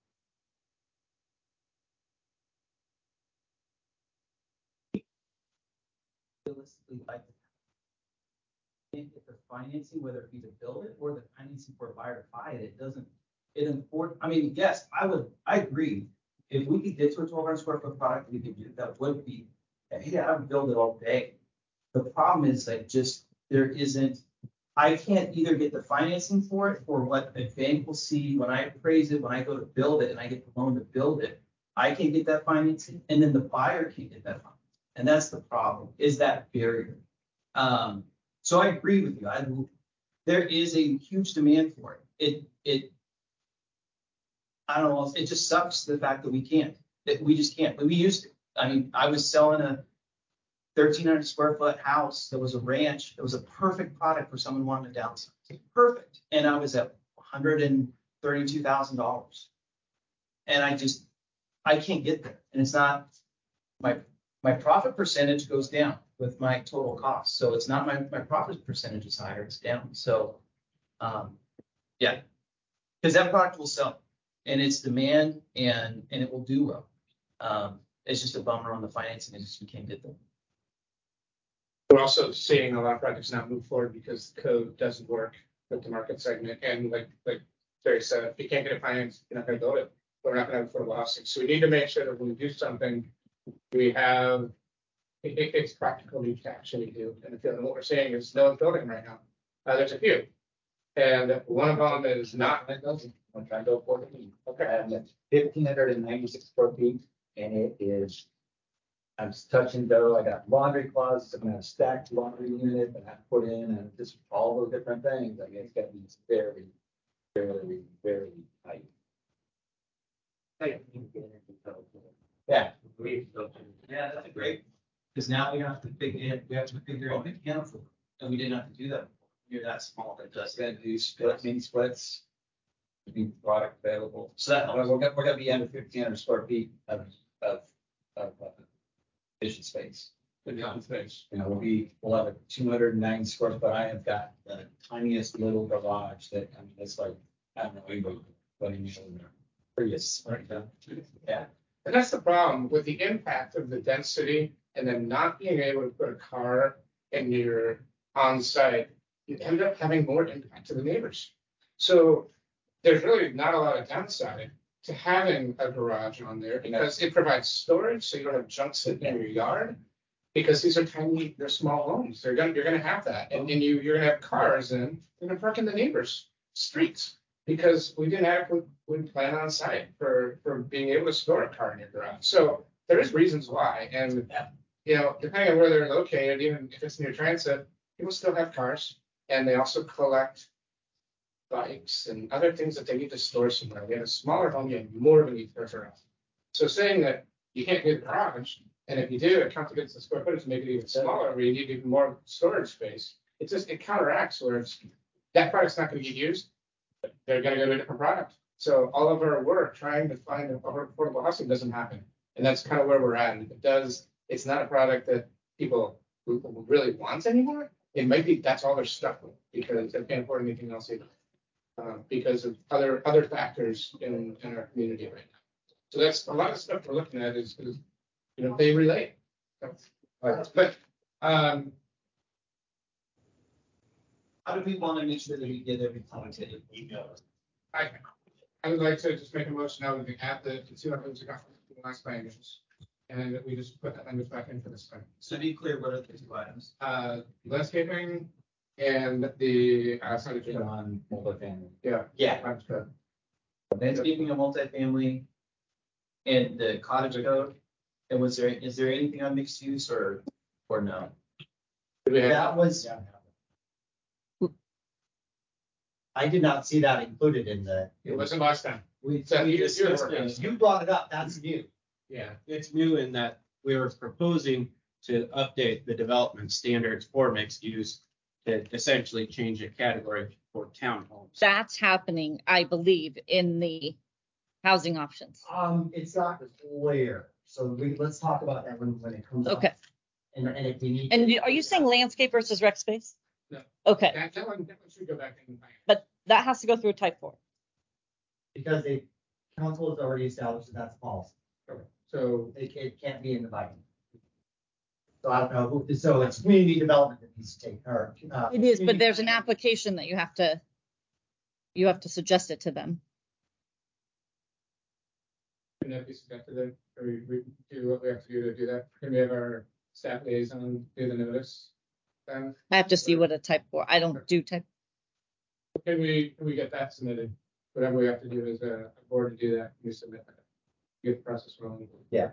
Realistically, like if the financing, whether it be to build it or the financing for a buyer to buy it, I mean, yes, I agree. If we could get to a 1,200 square foot product, we could do that. Would be, yeah, I would build it all day. The problem is like I can't either get the financing for it or what a bank will see when I appraise it, when I go to build it and I get the loan to build it. I can't get that financing, and then the buyer can't get that financing. And that's the problem, is that barrier. So I agree with you. There is a huge demand for it. I don't know, it just sucks the fact that we just can't. We used to. I mean, I was selling a 1,300 square foot house that was a ranch. It was a perfect product for someone wanting to downsize. Perfect. And I was at $132,000. And I can't get there. And it's not my profit percentage goes down with my total cost. So it's not my profit percentage is higher, it's down. So yeah, because that product will sell and it's demand and it will do well. It's just a bummer on the financing, and we can't get them. We're also seeing a lot of projects now move forward because the code doesn't work with the market segment. And like Terry said, if you can't get it financed, you're not going to build it. But we're not going to have affordable housing. So we need to make sure that when we do something, we have it's practical to actually do. And what we're saying is no one's building right now. There's a few. And one of them is not. That doesn't. I'm trying to afford it. Okay. And it's 1,596 square feet, and it is I'm just touch and go. I got laundry closets. I'm gonna have stacked laundry unit that I put in and just all those different things. I mean, it's gonna be very, very, very tight. Yeah. Yeah, that's a great, because now we have to figure out the council, and we didn't have to do that. You're that small, that just gotta do split, mini splits. Be product available. So that, we're gonna be under 1,500 square feet of vision space. Common space. You know, we'll have a 209 square foot. I have got the tiniest little garage that, I mean, it's like, I don't know, anybody putting it in there. Prius right now. Yeah. And that's the problem with the impact of the density and then not being able to put a car in your on-site, you end up having more impact to the neighbors. So there's really not a lot of downside to having a garage on there because it provides storage, so you don't have junk sitting in your yard. Because these are tiny, they're small homes. You're gonna have that, and you're gonna have cars and you're gonna park in the neighbors' streets because we didn't adequately plan on site for being able to store a car in your garage. So there is reasons why, and you know, depending on where they're located, even if it's near transit, people still have cars, and they also collect bikes and other things that they need to store somewhere. We have a smaller home, you have more of a need for a garage. So saying that you can't do the garage, and if you do, it counts against the square footage to make it even smaller, where you need even more storage space. It counteracts where it's that product's not going to get used, but they're going to go to a different product. So all of our work trying to find affordable housing doesn't happen, and that's kind of where we're at. And if it does, it's not a product that people really want anymore. It might be that's all they're stuck with because they can't afford anything else either. Because of other factors in our community right now. So that's a lot of stuff we're looking at is you know, they relate. But how do we want to make sure that we get everything to the email? I would like to just make a motion now that we add the consumer items that got from the last languages. And that we just put that language back in for this time. So to be clear, what are the two items? Landscaping and the on multifamily. Yeah. Understood. Landscaping and multifamily and the cottage code. And is there anything on mixed use or no? That was. I did not see that included in the. It wasn't last time. You brought it up, that's new. Yeah, it's new in that we were proposing to update the development standards for mixed use to essentially change a category for townhomes. That's happening, I believe, in the housing options. It's not clear, so let's talk about that when it comes up. Okay. And if we need. And are you saying landscape versus rec space? No. Okay. That one should go back in. But that has to go through a type 4. Because the council has already established that that's policy. So it can't be in the Biden. So I don't know, so it's community development that needs to take her. It is, but there's an application that you have to suggest it to them. Can that be suggested then, or we do what we have to do to do that? Can we have our staff liaison do the notice then? I have to see what a type 4, I don't do type. Can we get that submitted? Whatever we have to do as a board to do that, we submit that. Get the process rolling. Yeah.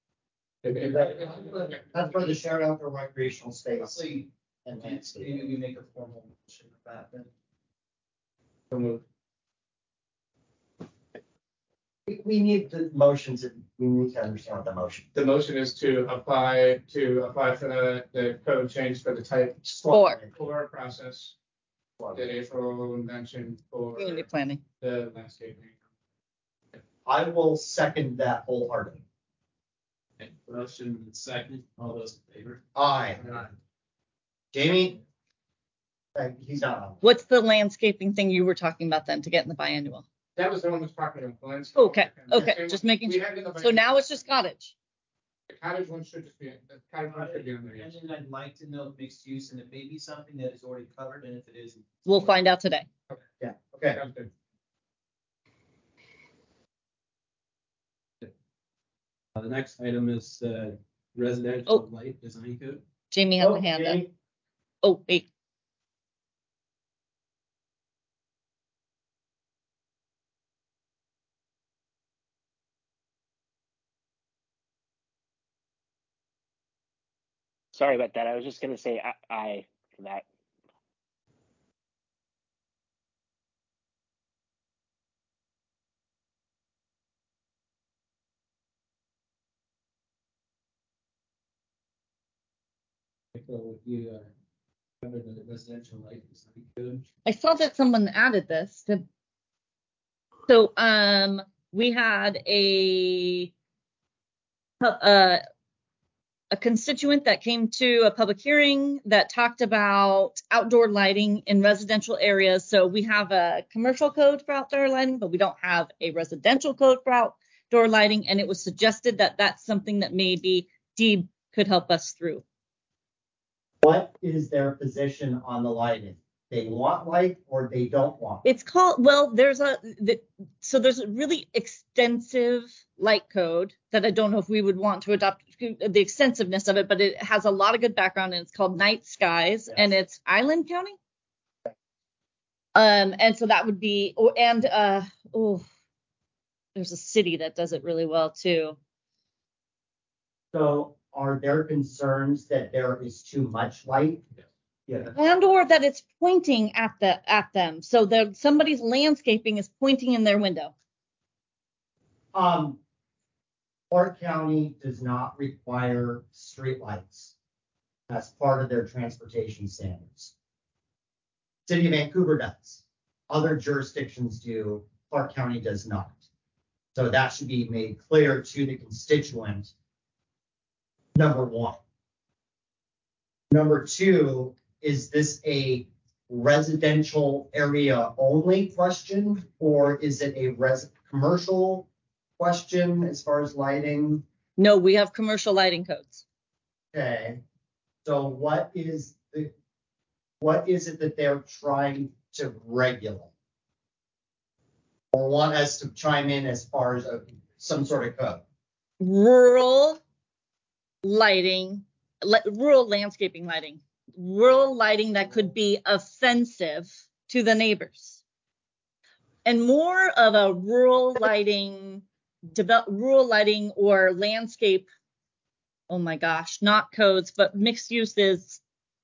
That's for the shared outdoor recreational space. And maybe we make a formal motion of that then. So moved. We need the motions, we need to understand what the motion. The motion is to apply for the code change for the type 4 process that April mentioned for community planning. The landscaping. I will second that wholeheartedly. Okay, motion second. All those in favor? Aye. Jamie? He's not on. What's the landscaping thing you were talking about then to get in the biannual? That was the one that's talking about landscaping. Okay, just making sure. So now it's just cottage. The cottage one should just be, the cottage one should be on there. And then I'd like to know mixed use, and it may be something that is already covered, and if it isn't. We'll find out today. Okay. Yeah, okay. Sounds good. The next item is residential light design code. Jamie has a hand up. Oh, wait. sorry about that. I was just gonna say I for that. I saw that someone added this. So we had a constituent that came to a public hearing that talked about outdoor lighting in residential areas. So we have a commercial code for outdoor lighting, but we don't have a residential code for outdoor lighting. And it was suggested that that's something that maybe Deeb could help us through. What is their position on the lighting? They want light or they don't want? It's called, well, there's a really extensive light code that I don't know if we would want to adopt the extensiveness of it, but it has a lot of good background, and it's called Night Skies, yes. And it's Island County. And so that would be, there's a city that does it really well too. So are there concerns that there is too much light? Yeah. And or that it's pointing at them. So that somebody's landscaping is pointing in their window. Clark County does not require streetlights as part of their transportation standards. City of Vancouver does. Other jurisdictions do. Clark County does not. So that should be made clear to the constituent. Number one. Number two, is this a residential area only question, or is it a commercial question as far as lighting? No, we have commercial lighting codes. Okay. So what is it that they're trying to regulate? Or want us to chime in as far as some sort of code? Rural lighting, rural landscaping lighting. Rural lighting that could be offensive to the neighbors, and more of a rural lighting or landscape. Oh my gosh, not codes, but mixed uses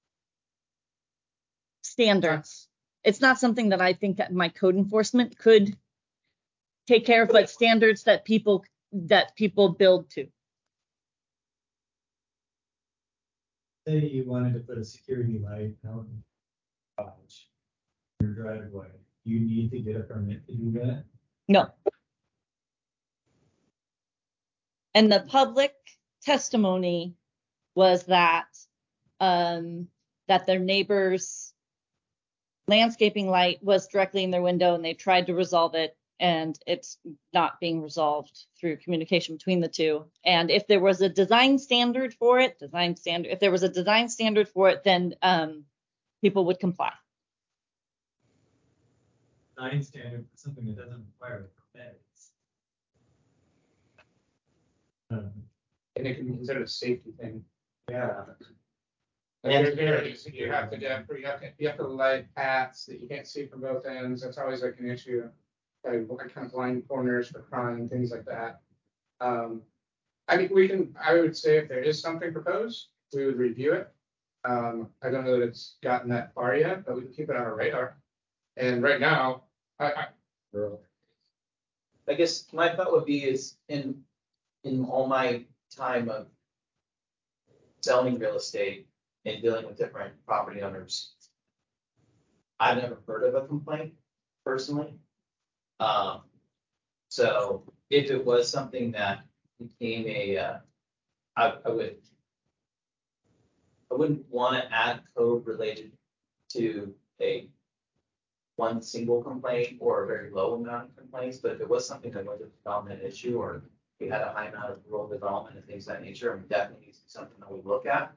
standards. It's not something that I think that my code enforcement could take care of, but standards that people build to. Say you wanted to put a security light out in your driveway. Do you need to get a permit to do that? No. And the public testimony was that their neighbor's landscaping light was directly in their window, and they tried to resolve it, and it's not being resolved through communication between the two. And if there was a design standard for it, then people would comply. Design standard for something that doesn't require a permit. And it can be considered a safety thing. Yeah. You have to light paths that you can't see from both ends. That's always like an issue. What kind of blind corners for crime, things like that. I would say if there is something proposed, we would review it. I don't know that it's gotten that far yet, but we can keep it on our radar. And right now, I guess my thought would be is in all my time of selling real estate and dealing with different property owners, I've never heard of a complaint personally. So if it was something that became I wouldn't want to add code related to one single complaint or a very low amount of complaints, but if it was something that was a development issue, or we had a high amount of rural development and things of that nature, it definitely needs to be something that we look at.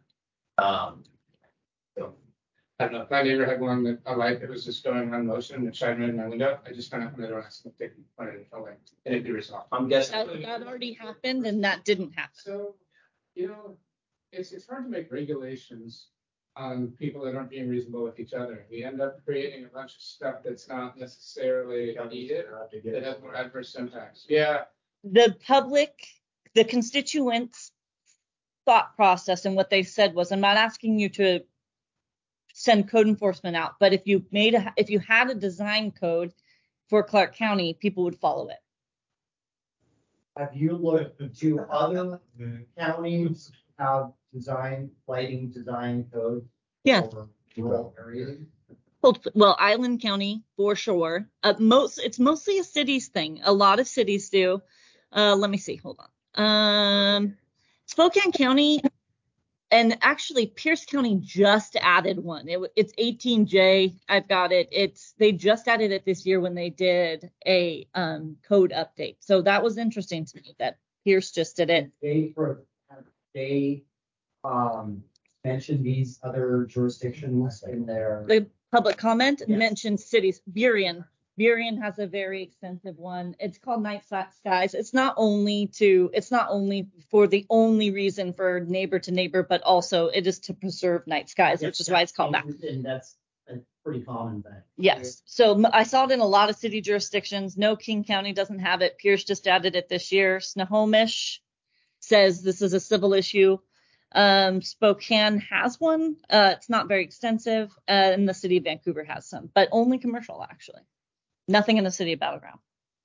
So I don't know if my neighbor had one that I liked, it was just going on motion and shining in my window. I just found out when they don't ask them to take it away, and it'd be resolved. I'm guessing that already happened, and that didn't happen. So, it's hard to make regulations on people that aren't being reasonable with each other. We end up creating a bunch of stuff that's not necessarily needed, that has more adverse impacts. Yeah. The constituents thought process and what they said was, I'm not asking you to send code enforcement out, but if you had a design code for Clark County, people would follow it. Have you looked to other counties have lighting design code? Yeah. For rural areas? Well, Island County for sure. It's mostly a cities thing. A lot of cities do. Let me see. Hold on. Spokane County and actually Pierce County just added one. It's 18J. I've got it. They just added it this year when they did a code update. So that was interesting to me that Pierce just did it. They mentioned these other jurisdictions in their The public comment Yes. mentioned cities. Burien has a very extensive one. It's called Night Skies. It's not only for the only reason for neighbor to neighbor, but also it is to preserve night skies, which is why it's called that. And that's a pretty common thing. Yes. So I saw it in a lot of city jurisdictions. No, King County doesn't have it. Pierce just added it this year. Snohomish says this is a civil issue. Spokane has one. It's not very extensive. And the city of Vancouver has some, but only commercial actually. Nothing in the city of Battleground.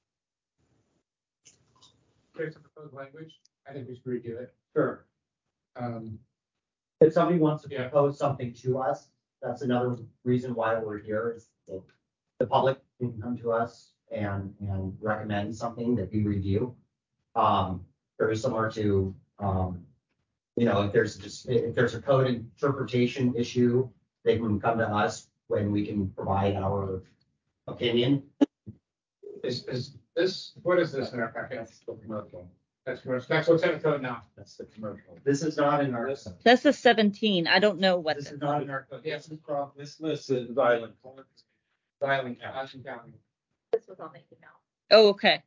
There's a proposed language. I think we should redo it. Sure. If somebody wants to propose something to us, that's another reason why we're here is that the public can come to us and recommend something that we review. Very similar to, if there's a code interpretation issue, they can come to us when we can provide our opinion. Is this, what is this in our packet? That's commercial. That's commercial. That's what's in the code now. That's the commercial. This is not in our. That's a 17. I don't know what This is not in our code. Yes. This list is violent. Island County. This was on the email. Oh, okay.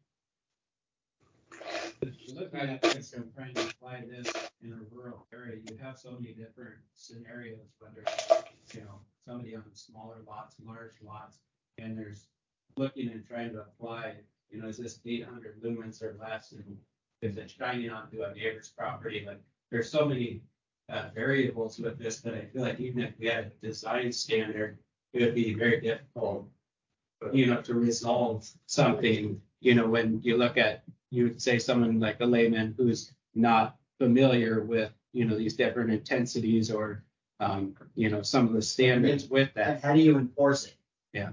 Looking at this and trying to apply this in a rural area, you have so many different scenarios, whether, somebody on smaller lots, large lots, and there's looking and trying to apply, is this 800 lumens or less, and is it shining onto a neighbor's property? Like, there's so many variables with this that I feel like even if we had a design standard, it would be very difficult, to resolve something, when you look at, you would say someone like a layman who's not familiar with, these different intensities or, some of the standards with that. How do you enforce it? Yeah.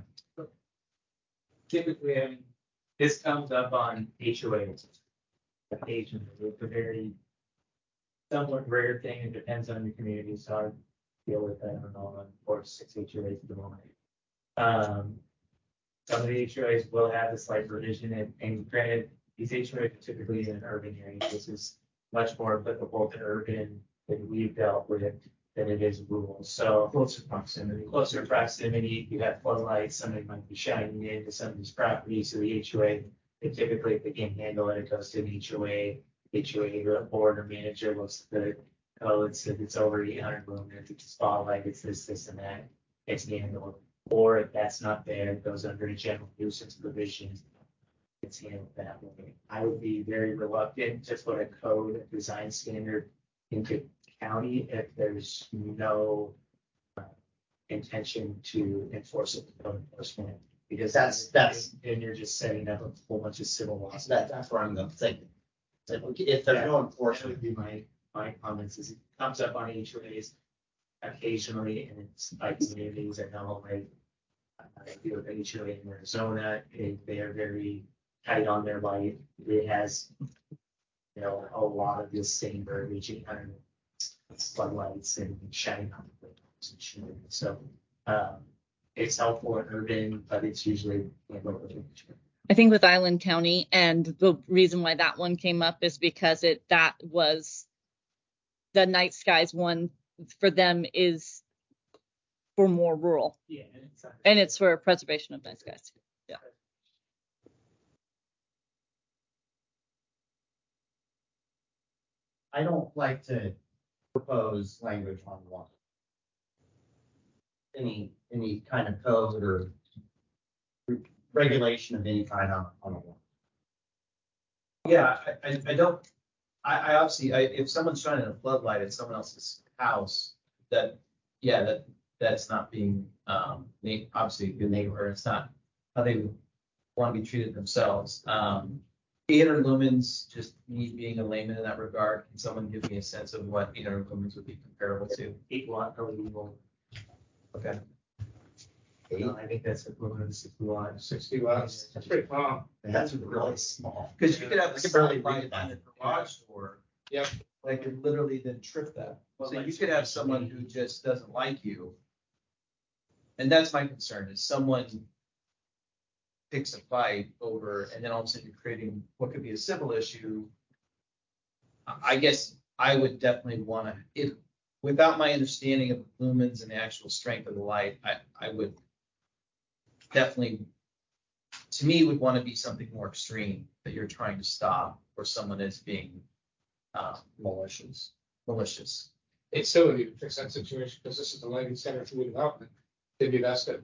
Typically, this comes up on HOAs. Occasionally, it's a very somewhat rare thing. It depends on your community, so I deal with that. I don't know, on 4 to 6 HOAs at the moment. Some of the HOAs will have this like revision, and granted, these HOAs are typically in an urban area. This is much more applicable to urban that we've dealt with than it is rural. So closer proximity, you have floodlights, somebody might be shining into somebody's property. So the HOA, typically if they can't handle it, it goes to an HOA board or manager looks at the codes. If it's over 800 lumens, it's a spotlight, it's this and that, it's handled. Or if that's not there, it goes under a general nuisance provision. It's handled that way. I would be very reluctant to put a code design standard into county if there's no intention to enforce it with code enforcement, because that's and you're just setting up a whole bunch of civil laws. That's where I'm going to think. If there's no enforcement, That would be my comments. Is it comes up on HOAs occasionally, and it's like communities. I know like I deal with HOA in Arizona. They are very tight on their light. It has a lot of this same verbiage and floodlights and shining on the windows and shit. So it's helpful in urban, but it's usually I think with Island County, and the reason why that one came up is because that was the Night Skies one for them is for more rural. Yeah, and it's for preservation of night skies. Yeah. I don't like to propose language on one. Any kind of code or regulation of any kind on a one. Yeah, I don't. I obviously, if someone's shining a floodlight at someone else's house, that's not being, obviously a good neighbor. It's not how they would want to be treated themselves. 800 lumens, just me being a layman in that regard, can someone give me a sense of what 800 lumens would be comparable to? 8-watt LED bulb. Okay. I think that's equivalent to 60 watts. 60 watts. That's pretty small. That's really small. Because you could have I a can barely spotlight read on that. the garage door. Yep. That could literally then trip that. So you could have someone who just doesn't like you. And that's my concern, is someone picks a fight over, and then all of a sudden you're creating what could be a civil issue. I guess I would definitely want to, without my understanding of the lumens and the actual strength of the light, I would definitely, to me, would want to be something more extreme that you're trying to stop, or someone is being malicious. It's still would be fix that situation because this is the lighting center for development. They'd be vested.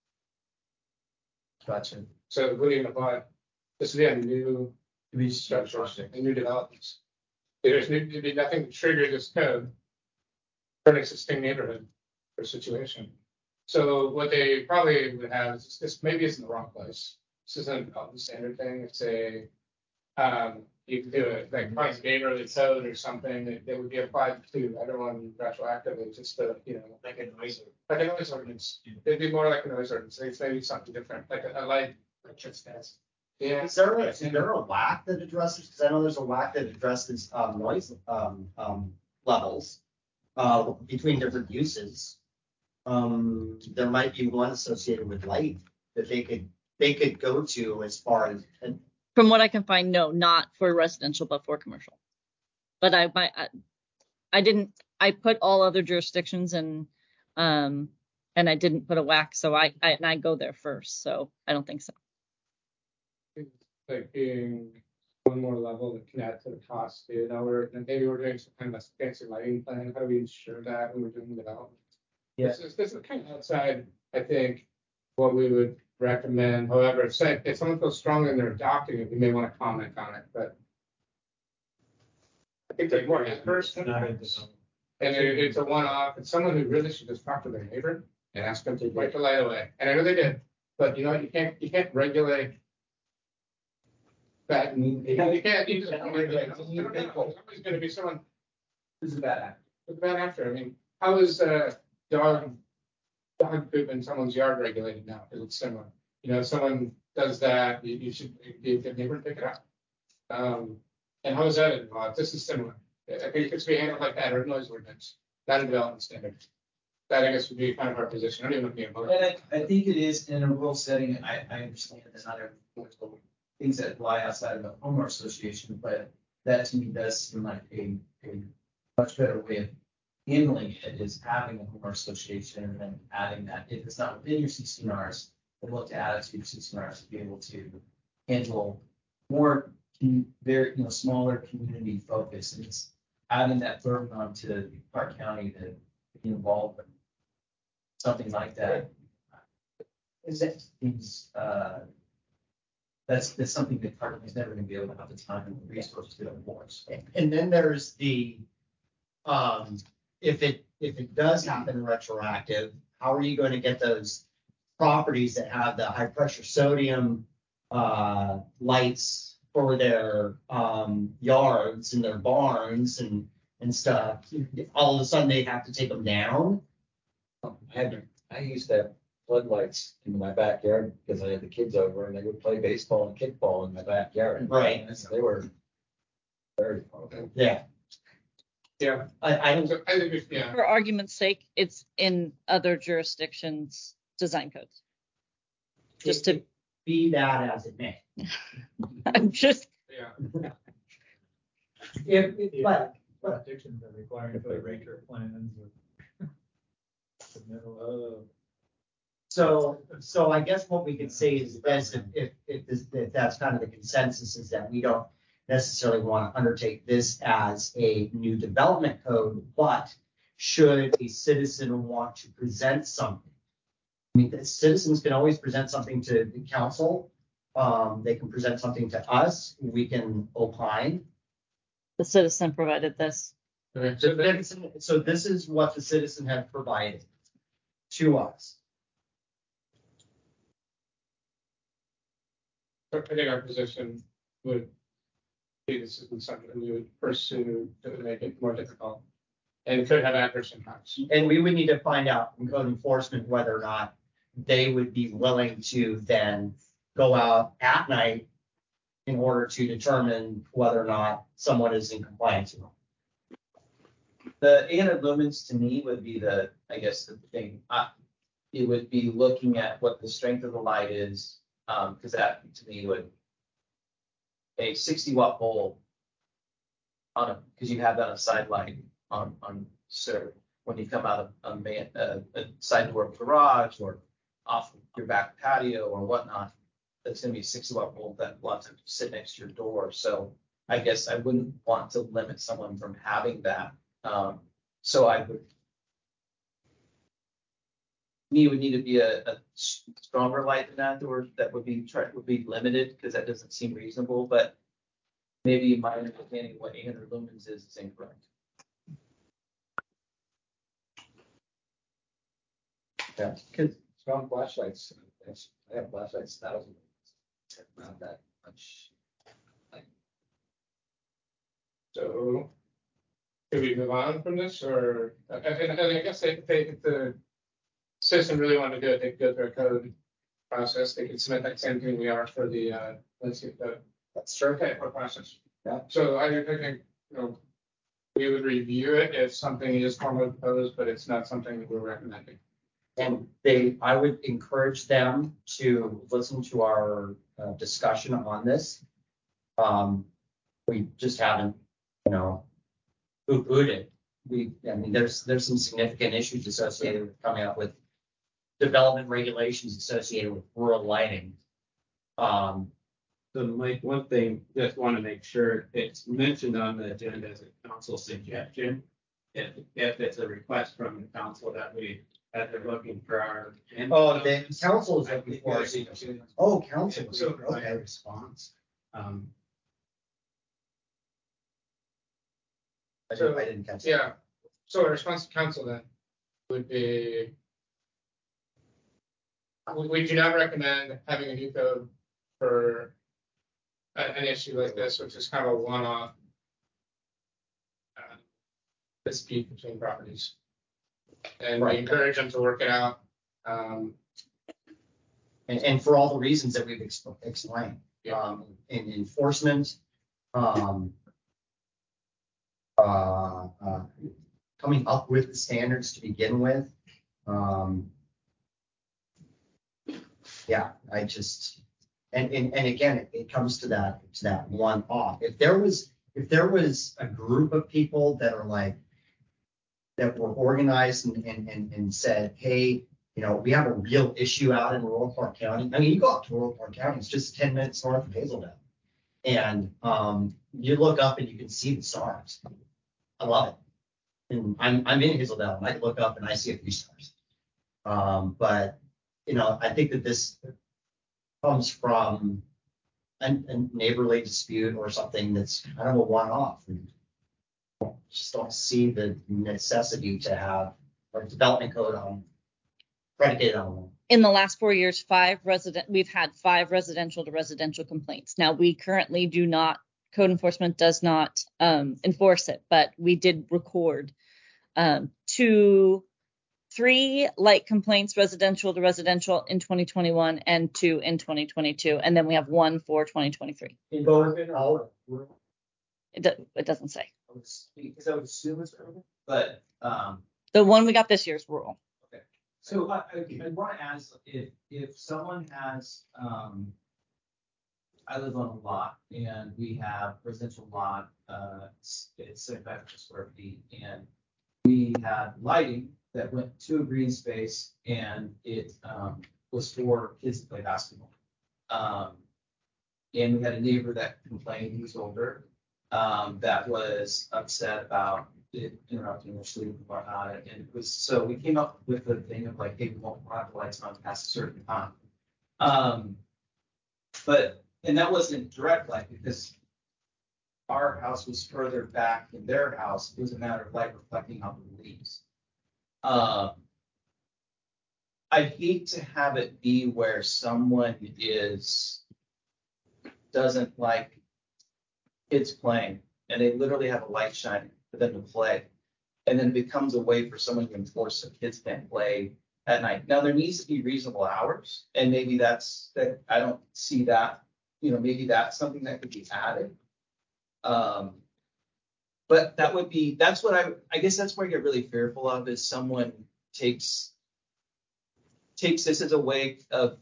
Gotcha. So what are you gonna buy? This would be a new structures and new developments. There'd be nothing to trigger this code for an existing neighborhood or situation. So what they probably would have is this maybe isn't the wrong place. This isn't a development standard thing. It's a you can do it like by neighborhood code or something that would be applied to everyone retroactively, just to like a noise ordinance. It'd be more like a noise ordinance. It's maybe something different, like a light, like just as. Yeah. Is there a WAC that addresses? Because I know there's a WAC that addresses noise levels between different uses. There might be one associated with light that they could go to as far as. From what I can find, no, not for residential, but for commercial. But I put all other jurisdictions and I didn't put a WAC, so I go there first, so I don't think so. Like being one more level that can add to the cost. Maybe we're doing some kind of a fancy lighting plan. How do we ensure that when we're doing development? Yeah. This is kind of outside, I think, what we would recommend. However, if someone feels strongly and they're adopting it, we may want to comment on it. But I think there's more first. And it's a one-off. It's someone who really should just talk to their neighbor and ask them to wipe the light away. And I know they did, but you can't regulate that. You just can't regulate. Somebody's going to be someone who's a bad actor. Who's a bad actor. I mean, how is dog poop in someone's yard regulated now? Because it's similar. If someone does that, you should be a good neighbor and pick it up. And how is that involved? This is similar. I think it's be handled like that or noise ordinance, not a development standard. That I guess would be kind of our position. I don't even know if you're And I think it is in a rural setting. I understand that not every things that lie outside of a homeowner association, but that to me does seem like a much better way of handling it, is having a homeowner association and then adding that. If it's not within your CCNRs, then look to add it to your CCNRs to be able to handle more very smaller community focus, and it's adding that burden onto Park County to be involved in something like that. That's something that Park County is never going to be able to have the time and the resources to enforce. And then there's the if it does happen retroactive, how are you going to get those properties that have the high pressure sodium lights for their yards and their barns and stuff? All of a sudden they have to take them down. I used to have floodlights in my backyard because I had the kids over and they would play baseball and kickball in my backyard. Right. They were very fun. Yeah. Yeah. I think it's, yeah. For argument's sake, it's in other jurisdictions' design codes. Just to be that as it may. I'm just. Yeah. But jurisdictions are requiring for the ranger plans or So I guess what we could say is this, if that's kind of the consensus, is that we don't necessarily want to undertake this as a new development code, but should a citizen want to present something, I mean, the citizens can always present something to the council. They can present something to us. We can opine. The citizen provided this. Okay, So so this is what the citizen had provided to us. I think our position would be this is something we would pursue to make it more difficult. And it could have adverse impacts. And we would need to find out from code enforcement whether or not they would be willing to then go out at night in order to determine whether or not someone is in compliance. The 800 lumens to me would be I guess the thing. It would be looking at what the strength of the light is, because that to me would a 60-watt bulb because you have that on a side light on so when you come out of a side door of a garage or off your back patio or whatnot, that's going to be a 60-watt bulb that will have to sit next to your door. So I guess I wouldn't want to limit someone from having that. So I would need to be a stronger light than that, or that would be limited because that doesn't seem reasonable. But maybe my understanding of what 800 lumens is incorrect. Yeah, because strong flashlights. I have flashlights 1,000. Not that much. So, could we move on from this, or and I guess if the citizen really wanted to do it, they could go through a code process. They could submit that same thing we are for the let's see the process. Yeah. So I think we would review it if something is formally proposed, but it's not something that we're recommending. And I would encourage them to listen to our discussion on this. We just haven't, poo-pooed it. There's some significant issues associated with coming up with development regulations associated with rural lighting. So Mike, one thing, just want to make sure it's mentioned on the agenda as a council suggestion. If it's a request from the council that they're looking for our. The council is looking for. Council. So provide a response. I didn't catch that. Yeah. So a response to council then would be, we do not recommend having a new code for an issue like this, which is kind of a one-off dispute between properties. And we encourage them to work it out. And for all the reasons that we've explained, in enforcement, coming up with the standards to begin with. I just, and again, it comes to that one off. If there was a group of people that are that were organized and said, hey, we have a real issue out in rural Clark County. I mean, you go up to rural Clark County, it's just 10 minutes north of Hazeldale. And you look up and you can see the stars. I love it. And I'm in Hazeldale and I look up and I see a few stars. But I think that this comes from a neighborly dispute or something that's kind of a one-off. And just don't see the necessity to have a development code predicated on one. In the last 4 years, we've had 5 residential to residential complaints. Now, we currently do not, code enforcement does not enforce it, but we did record 3 light complaints residential to residential in 2021 and 2 in 2022. And then we have 1 for 2023. In both rural? It doesn't say. Because I would assume it's urban, but the one we got this year is rural. Okay. So I want to ask if someone has, I live on a lot and we have residential lot, it's 7,500 square feet, and we had lighting that went to a green space and it was for kids to play basketball. And we had a neighbor that complained, he was older, that was upset about it interrupting their sleep and whatnot. And it was, so we came up with the thing of hey, we won't have the lights on past a certain time. And that wasn't direct light because our house was further back than their house, it was a matter of light reflecting off the leaves. I hate to have it be where someone doesn't like kids playing, and they literally have a light shining for them to play. And then it becomes a way for someone to enforce so kids can't play at night. Now, there needs to be reasonable hours, and maybe that's that. I don't see that, maybe that's something that could be added. But that's what I guess that's where I get really fearful of, is someone takes this as a way of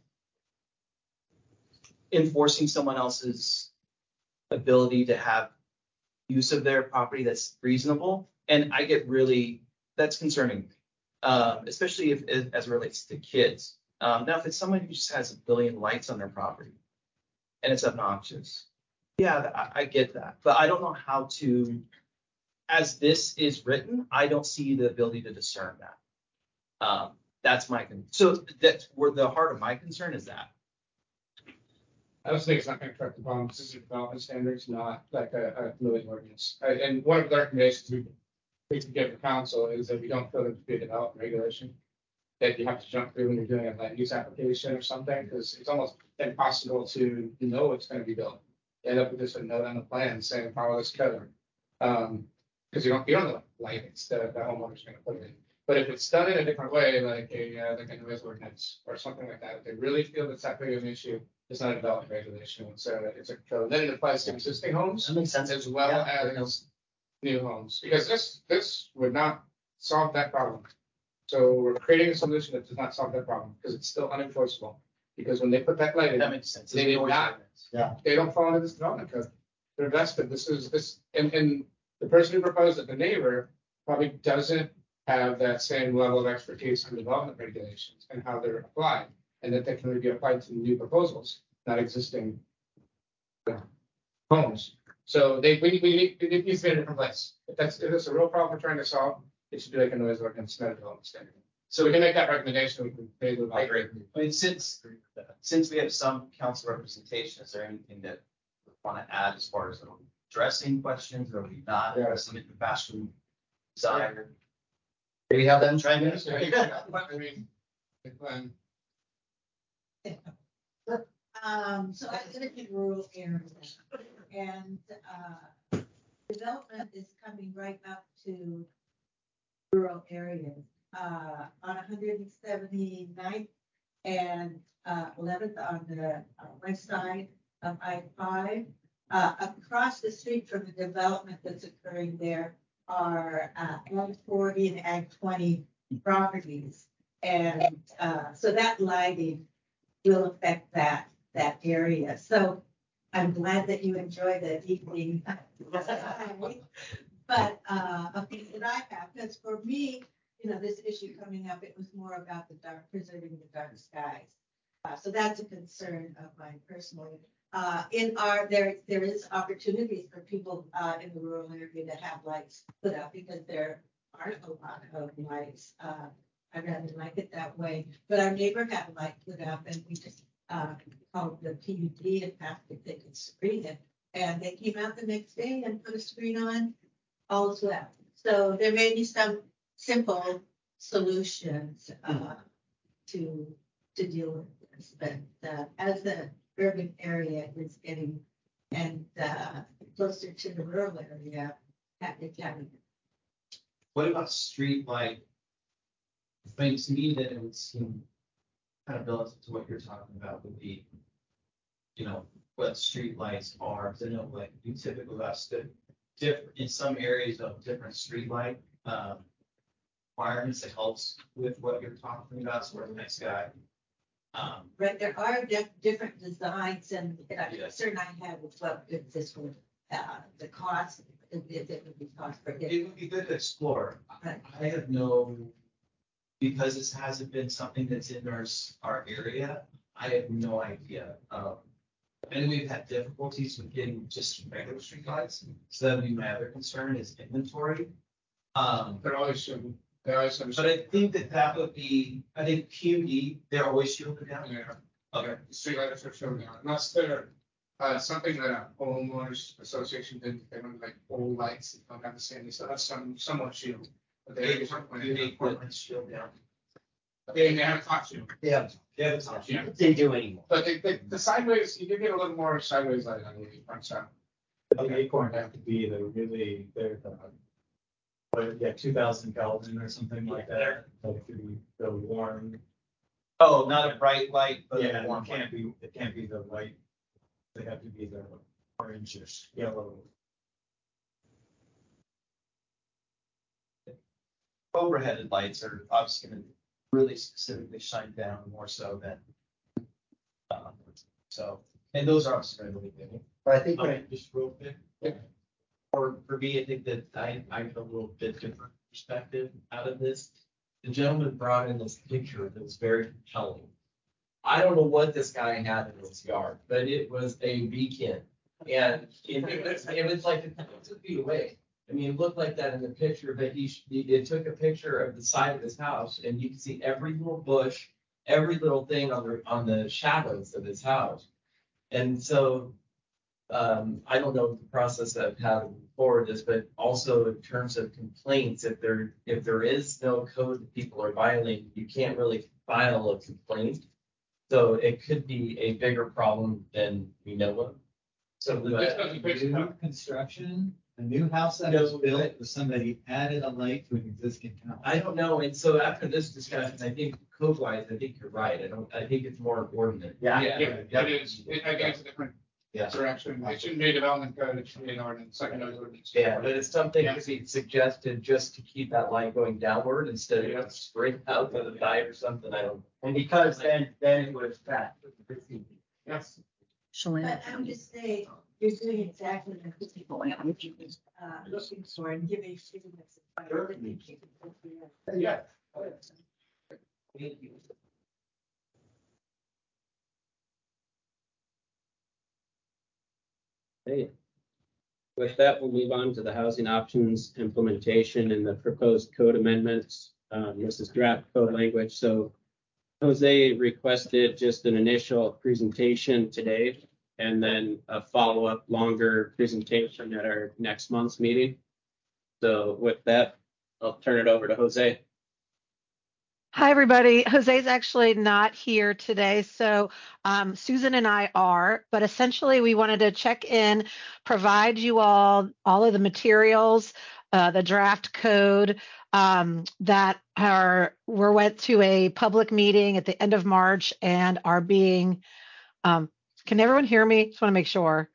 enforcing someone else's ability to have use of their property that's reasonable. And that's concerning, especially as it relates to kids. Now, if it's someone who just has a billion lights on their property and it's obnoxious, yeah, I get that. But I don't know how to, as this is written, I don't see the ability to discern that. That's so that's where the heart of my concern is that. I also think it's not going to correct the problem. This is a development standards, not like a living ordinance. And one of the recommendations we can give the council is that we don't feel it to be a development regulation, that you have to jump through when you're doing a land use application or something, because it's almost impossible to know what's going to be built. You end up with just a note on the plan saying follow this code, because you don't know what lights the homeowner's going to put in. But if it's done in a different way, like a noise ordinance or something like that, if they really feel that's that big of an issue, it's not a development regulation. So it's a code. Then it applies to existing homes as well as new homes, because this would not solve that problem. So we're creating a solution that does not solve that problem because it's still unenforceable. Because when they put that light in, that makes sense. They did not. Yeah. They don't fall into this development code. They're vested. And the person who proposed it, the neighbor, probably doesn't have that same level of expertise in development regulations and how they're applied, and that they can only be applied to new proposals, not existing homes. So we need to be in a different place. If it's a real problem we're trying to solve, it should be like a noise ordinance, not a development standard. So we can make that recommendation. We can maybe I agree. I mean, since we have some council representation, is there anything that we want to add as far as addressing questions, or are we not addressing it in fashion desire? Maybe have them try this. So I live in rural areas, and development is coming right up to rural areas. On 179th and 11th on the west side of I-5. Across the street from the development that's occurring there are Ag 40 and Ag 20 properties. And so that lighting will affect that area. So I'm glad that you enjoy the evening. But a piece that I have, because for me, this issue coming up, it was more about preserving the dark skies. So that's a concern of mine personally. There is opportunities for people in the rural area to have lights put up, because there aren't a lot of lights. I rather like it that way. But our neighbor had a light put up, and we just called the PUD and asked if they could screen it. And they came out the next day and put a screen on. All is well. So there may be some simple solutions to deal with this, but as the urban area is getting and closer to the rural area, what about street light? I mean, to me, that it would seem kind of relative to what you're talking about would be, what street lights are. Because I know, like, you typically have different in some areas of different street light requirements that helps with what you're talking about. So, the next guy. Right, there are different designs, and the concern I had was what if this would the cost, if it would be cost prohibitive. It would be good to explore. Right. I have no, because this hasn't been something that's in our area. I have no idea. And we've had difficulties with getting just regular street lights. So that would be my other concern is inventory. They're always shielded. But I think that would be, I think PUD, they're always shielded down. Yeah. Okay. Street lights are shielded down. Unless they're Something that a homeowners association did, they were like old lights, that don't have the same, so that's somewhat shield. But they shield down. they have a top shield. Yeah. Yeah. They do anymore. But the sideways, you do get a little more sideways light on the front side. The acorn have to be they're 2000 Kelvin or something like that. Like to be the warm. Oh, not a bright light, but Yeah, a warm it can't be the white. They have to be the orangish yellow. overheaded lights are obviously going to really specifically shine down more so than. So, and those are obviously really big. But I think Just real quick. For me, I think that I have a little bit different perspective out of this. The gentleman brought in this picture that was very compelling. I don't know what this guy had in his yard, but it was a beacon. And it was like 2 feet away. I mean, it looked like that in the picture, but it took a picture of the side of his house, and you can see every little bush, every little thing on the shadows of his house. And so I don't know the process of how to forward this, but also in terms of complaints, if there is no code that people are violating, you can't really file a complaint. So it could be a bigger problem than we know of. So new construction, a new house that was built, or somebody added a light to an existing house. I don't know. And so after this discussion, I think code-wise, I think you're right. I think it's more important. Yeah, it is. I think it's a different direction. It shouldn't be a development code, it should be an ordinance, secondary ordinance. Yeah, but it's something to be suggested just to keep that line going downward instead of straight out to the side or something. I don't. And because then it was that. Yes. But I'm just saying, you're doing exactly what people are looking for and giving students. Yeah. Thank you. Okay. With that, we'll move on to the housing options implementation and the proposed code amendments. This is draft code language. So Jose requested just an initial presentation today and then a follow-up longer presentation at our next month's meeting. So with that, I'll turn it over to Jose. Hi, everybody. Jose's actually not here today, so Susan and I are, but essentially we wanted to check in, provide you all of the materials, the draft code that went to a public meeting at the end of March and are being, can everyone hear me? Just want to make sure.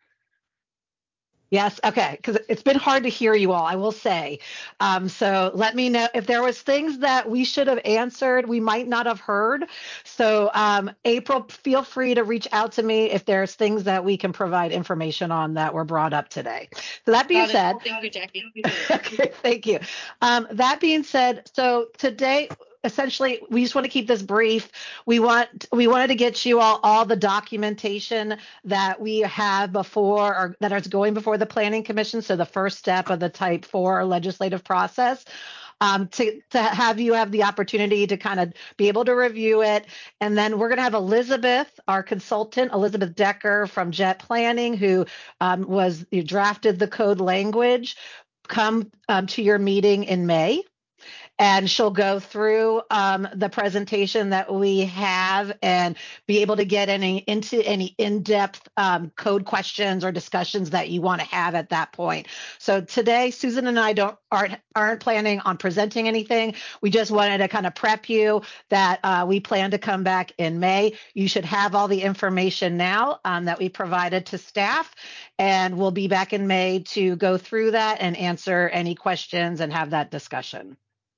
Yes. Okay. Because it's been hard to hear you all, I will say. So let me know if there was things that we should have answered, we might not have heard. So April, feel free to reach out to me if there's things that we can provide information on that were brought up today. So that being said, thank you, Jackie. Okay, thank you. That being said, so today, essentially, we just want to keep this brief. We wanted to get you all the documentation that we have before or that is going before the Planning Commission. So the first step of the Type 4 legislative process. To have you have the opportunity to kind of be able to review it. And then we're going to have Elizabeth, our consultant, Elizabeth Decker from Jet Planning, who drafted the code language, come to your meeting in May. And she'll go through the presentation that we have and be able to get into any in-depth code questions or discussions that you want to have at that point. So today, Susan and I aren't planning on presenting anything. We just wanted to kind of prep you that we plan to come back in May. You should have all the information now that we provided to staff, and we'll be back in May to go through that and answer any questions and have that discussion.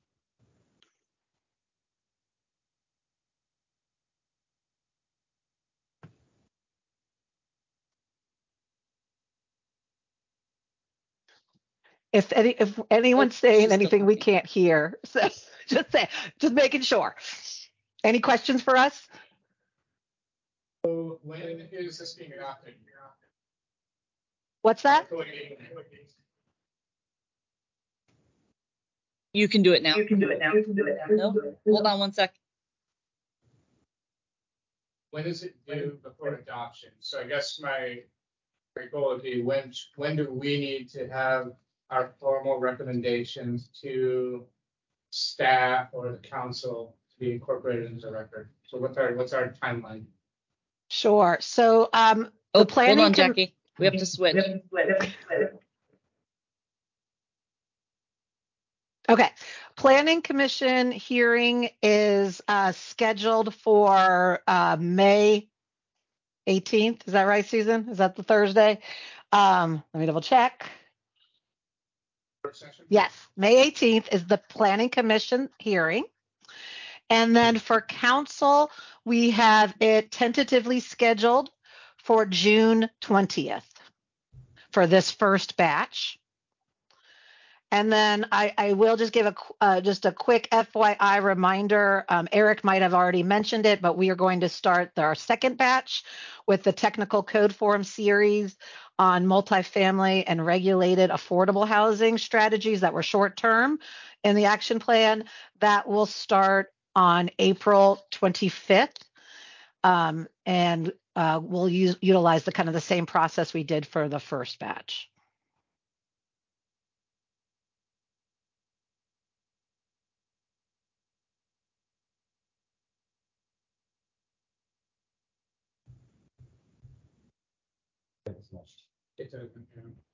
If anyone's saying anything we can't hear, so just making sure. Any questions for us? So when is this being adopted? What's that? You can do it now. No, hold on one sec. When is it due before adoption? So I guess my Great goal would be when do we need to have our formal recommendations to staff or the council to be incorporated into the record? So what's our timeline? Sure. So Oh, the planning. hold on, Jackie. We have to switch. Okay. Planning Commission hearing is scheduled for May 18th. Is that right, Susan? Is that the Thursday? Let me double check. Yes, May 18th is the Planning Commission hearing. And then for council, we have it tentatively scheduled for June 20th for this first batch. And then I will just give just a quick FYI reminder. Eric might have already mentioned it, but we are going to start our second batch with the Technical Code Forum series on multifamily and regulated affordable housing strategies that were short term in the action plan. That will start on April 25th. And we'll utilize the kind of the same process we did for the first batch. It's open.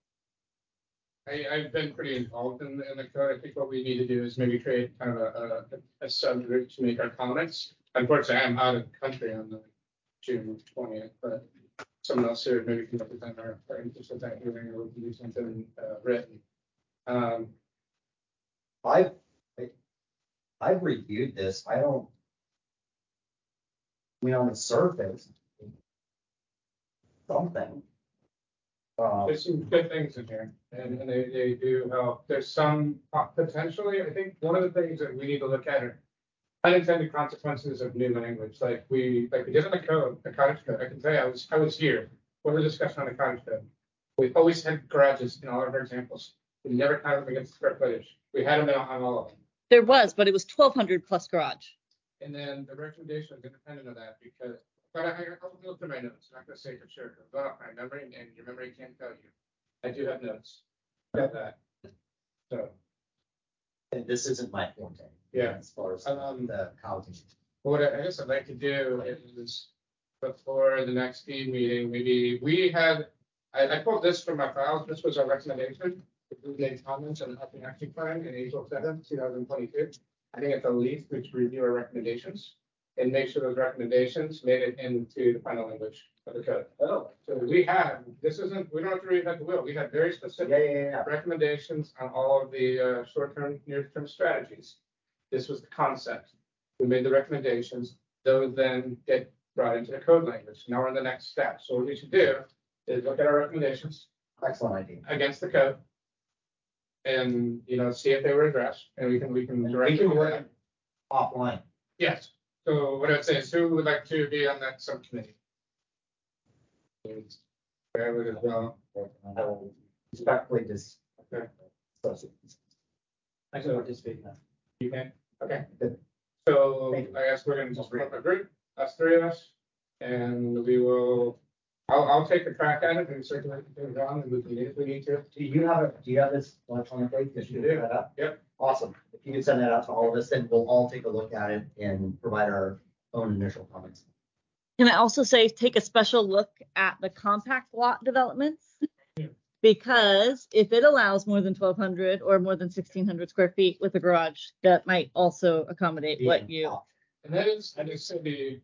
I've been pretty involved in the code. I think what we need to do is maybe create kind of a subgroup to make our comments. Unfortunately, I'm out of the country on the June 20th, but someone else here maybe can represent our interest in that hearing, or we can do something written. I've reviewed this. On the surface, something. There's some good things in here, and they do help. There's some potentially, I think one of the things that we need to look at are unintended consequences of new language. Like we did in the cottage code. I can tell you, I was here for the discussion on the cottage code. We've always had garages in all of our examples. We never counted them against square footage. We had them on all of them. There was, but it was 1,200 plus garage. And then the recommendation was independent of that because, but I'll look through my notes. I'm not going to say for sure. But my memory and your memory can't tell you. I do have notes about that. So. And this isn't my forte. Yeah. As far as the housing. What I guess I'd like to do is before the next team meeting, maybe we had, I pulled this from my files. This was our recommendation. We made comments on the action plan in April 7th, 2022. I think at the least we should review our recommendations and make sure those recommendations made it into the final language of the code. Oh, so we don't have to reinvent the wheel. We have very specific recommendations on all of the short-term, near-term strategies. This was the concept. We made the recommendations. Those then get brought into the code language. Now we're in the next step. So what we should do is look at our recommendations. Excellent idea. Against the code. And see if they were addressed, and we can directly work offline. Yes. So what I would say is, who would like to be on that subcommittee? Bear with as well. I will respectfully Okay. I can participate now. You can. Okay. Good. So I guess we're going to just form a group, us three of us, and we will. I'll take a crack at it and circulate it around, and we can if we need to. Do you have this electronically? Because you do that up? Yep. Awesome. If you can send that out to all of us, then we'll all take a look at it and provide our own initial comments. Can I also say take a special look at the compact lot developments? Yeah. Because if it allows more than 1,200 or more than 1,600 square feet with a garage, that might also accommodate what you. And that is, I just said the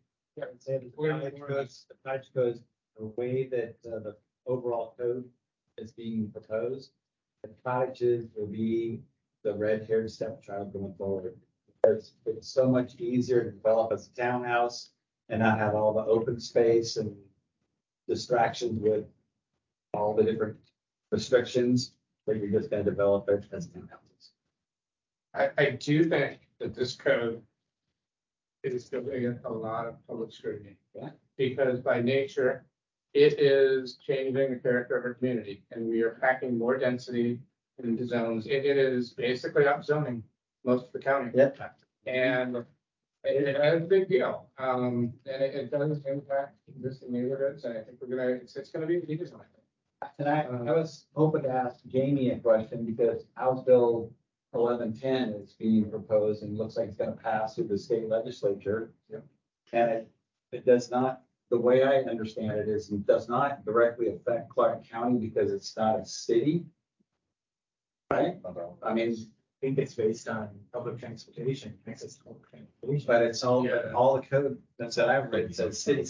cottage codes, the way that the overall code is being proposed, the cottages will be the red haired stepchild going forward. Because it's so much easier to develop as a townhouse and not have all the open space and distractions with all the different restrictions, but you're just going to develop it as townhouses. I do think that this code is still going to get a lot of public scrutiny. Yeah. Because by nature, it is changing the character of our community, and we are packing more density into zones. It is basically upzoning most of the county. Yep. And it is a big deal. And it does impact existing neighborhoods, and I think it's going to be redefined. And I was hoping to ask Jamie a question because House Bill 1110 is being proposed and looks like it's gonna pass through the state legislature. And it does not, the way I understand it is, it does not directly affect Clark County because it's not a city. Right? I mean, I think it's based on public transportation, access to public transportation. but it's all, all the code that's that I've read, it says city.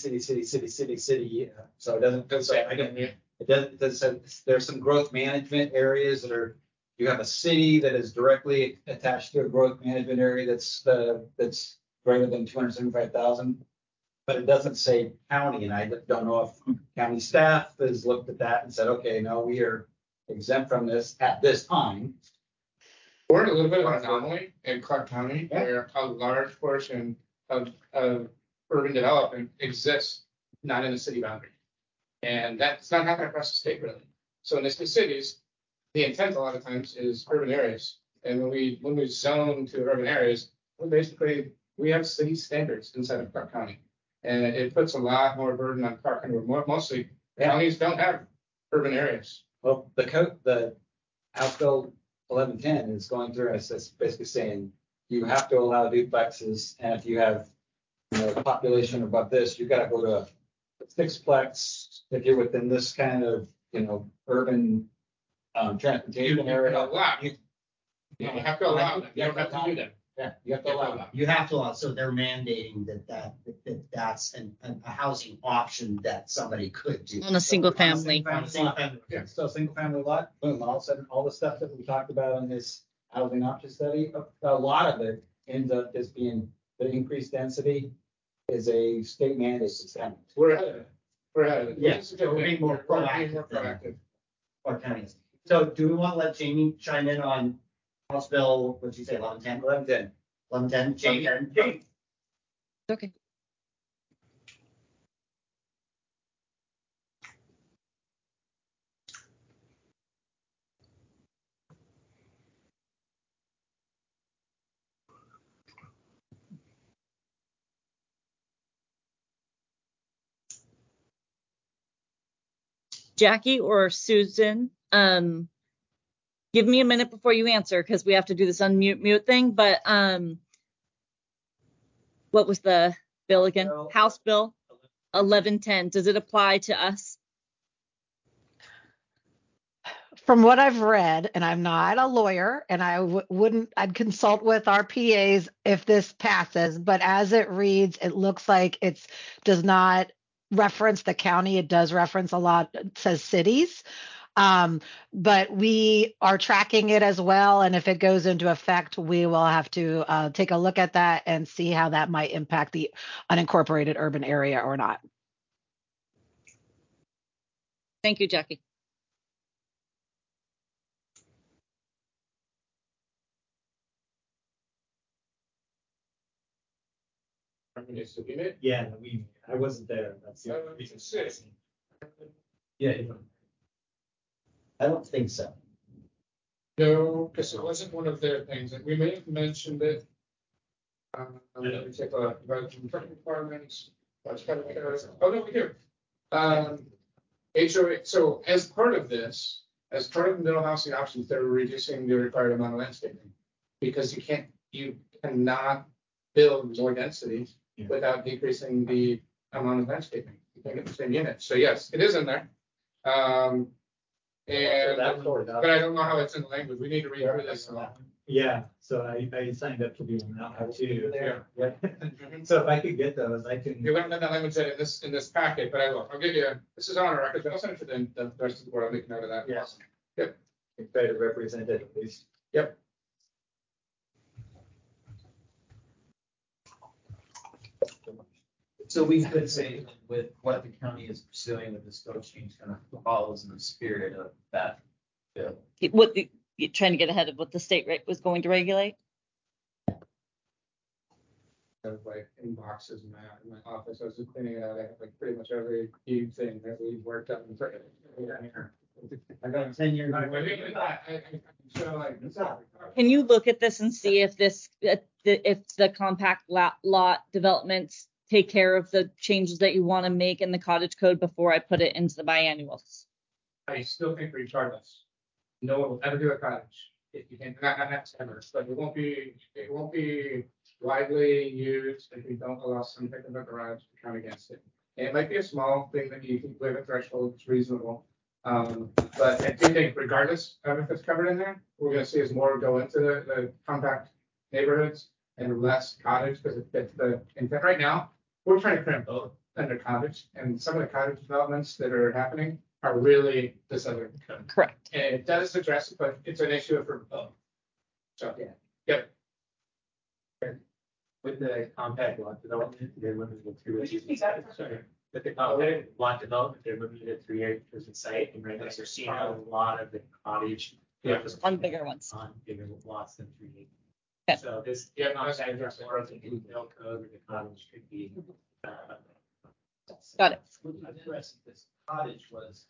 So it doesn't say, it doesn't say, there's some growth management areas that are, you have a city that is directly attached to a growth management area that's greater than 275,000. But it doesn't say county, and I don't know if county staff has looked at that and said, okay, no, we are exempt from this at this time. We're in a little bit of an anomaly in Clark County where a large portion of urban development exists not in the city boundary. And that's not happening across the state really. So in the cities, the intent a lot of times is urban areas. And when we zone to urban areas, we have city standards inside of Clark County. And it puts a lot more burden on Clark County. Mostly counties don't have urban areas. Well, the House Bill 1110 is going through, and it's basically saying you have to allow duplexes, and if you have, a population above this, you've got to go to a sixplex if you're within this kind of, urban transportation area. You have to allow them. You don't have to do that. Yeah, you have to allow them. You have to allow, so they're mandating that's a housing option that somebody could do. On a single family. On a single family. Yeah, so single family lot, boom, all of a sudden, all the stuff that we talked about in this housing option study, a lot of it ends up just being the increased density is a state mandate. We're ahead of it. Yes, so we're being more proactive. Clark County is. So do we want to let Jamie chime in on House Bill, what'd you say, 1110? 1110, Jamie. Okay. Jackie or Susan, give me a minute before you answer because we have to do this unmute mute thing. But what was the bill again? House Bill 1110. Does it apply to us? From what I've read, and I'm not a lawyer, and I'd consult with our PAs if this passes, but as it reads, it looks like it does not reference the county. It does reference a lot, it says cities. But we are tracking it as well. And if it goes into effect, we will have to take a look at that and see how that might impact the unincorporated urban area or not. Thank you, Jackie. Yeah, I wasn't there. That's the reason. Yeah. I don't think so. No, because it wasn't one of their things. We may have mentioned it. Let me take a look. Requirements. Oh no, we do. HOA. So as part of this, as part of the middle housing options, they're reducing the required amount of landscaping because you cannot build more density without decreasing the amount of landscaping. You can't get the same unit. So yes, it is in there. But I don't know how it's in the language. We need to read through this. Yeah, so I signed up to be on that one too. Yeah. So if I could get those, I can. We don't have that language in this packet, but I will. I'll give you. This is on our record, but I'll send it to the rest of the board. I'll make a note of that. Yes. Yep. Try to represent it at least. Yep. So we could say with what the county is pursuing with this code change kind of follows in the spirit of that bill. What you're trying to get ahead of what the state was going to regulate? I have like inboxes in my office. I was just cleaning it out. I have like pretty much every huge thing that we worked up. I got 10 years. Can you look at this and see if if the compact lot developments take care of the changes that you want to make in the cottage code before I put it into the biannuals? I still think regardless, no one will ever do a cottage. If you can, not ever, but it won't be widely used if you don't allow some type of a garage to count against it. And it might be a small thing that you can clear the threshold, it's reasonable. But I do think regardless of if it's covered in there, we're gonna see as more go into the compact neighborhoods and less cottage, because it fits the intent. Right now, we're trying to cram both under cottage, and some of the cottage developments that are happening are really this other. Correct. And it does address it, but it's an issue for both. So, yep. With the compact lot development, they're limited to. Sorry. With the compact lot development, they're limited to 3 acres of site, and right now you're seeing a lot of the cottage. On bigger ones. On bigger lots than 3 acres. Okay. So this compact is more of the infill code, where the cottage could be. Got it. This cottage was,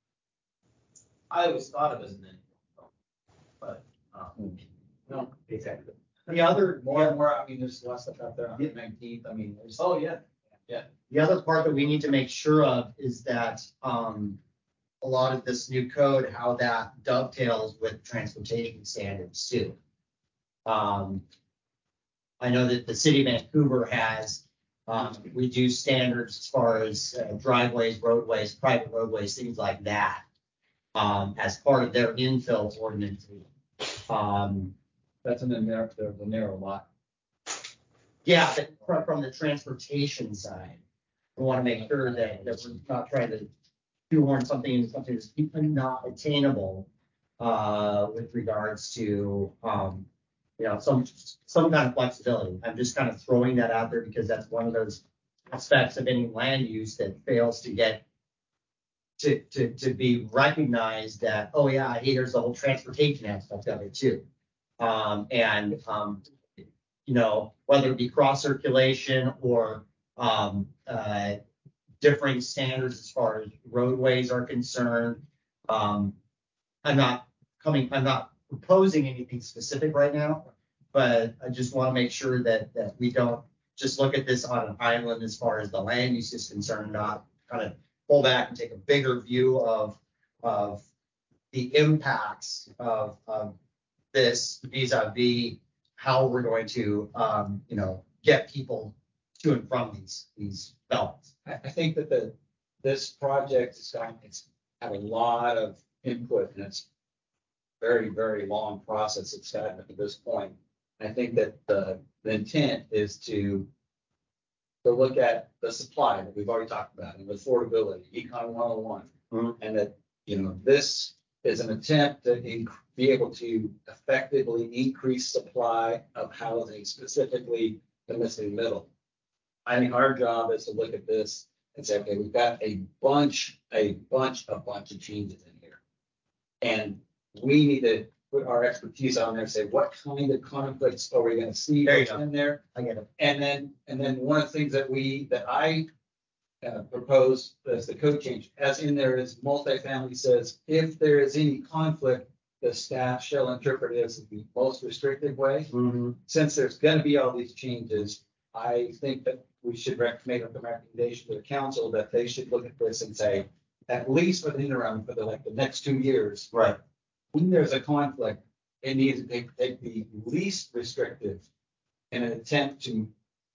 I always thought of it as an infill, but, no, exactly. The other, More and more, I mean, there's less stuff out there on the 19th, I mean, there's. Oh, yeah. the other part that we need to make sure of is that, a lot of this new code, how that dovetails with transportation standards too. I know that the city of Vancouver has, reduced standards as far as driveways, roadways, private roadways, things like that, as part of their infill ordinance. That's in the narrow lot. Yeah, but from the transportation side, we want to make sure that we're not trying to shoehorn something into something that's not attainable, with regards to, some kind of flexibility. I'm just kind of throwing that out there because that's one of those aspects of any land use that fails to get to be recognized that, oh yeah, hey, there's the whole transportation aspect of it too. Whether it be cross circulation or differing standards as far as roadways are concerned. I'm not proposing anything specific right now, but I just want to make sure that we don't just look at this on an island as far as the land use is concerned, not kind of pull back and take a bigger view of the impacts of this vis-a-vis how we're going to get people to and from these belts. I think that this project it's had a lot of input, and it's very, very long process it's gotten to this point. I think that the intent is to look at the supply that we've already talked about and affordability, Econ 101, and that this is an attempt to be able to effectively increase supply of housing, specifically the missing middle. I think our job is to look at this and say, okay, we've got a bunch of changes in here, and we need to put our expertise on there and say, what kind of conflicts are we going to see in there? I get it. And then one of the things that I propose as the code change, as in there is multifamily says, if there is any conflict, the staff shall interpret it as the most restrictive way. Mm-hmm. Since there's going to be all these changes, I think that we should make up the recommendation to the council that they should look at this and say, at least for the interim, for the next 2 years, right? When there's a conflict, it needs to take the least restrictive in an attempt to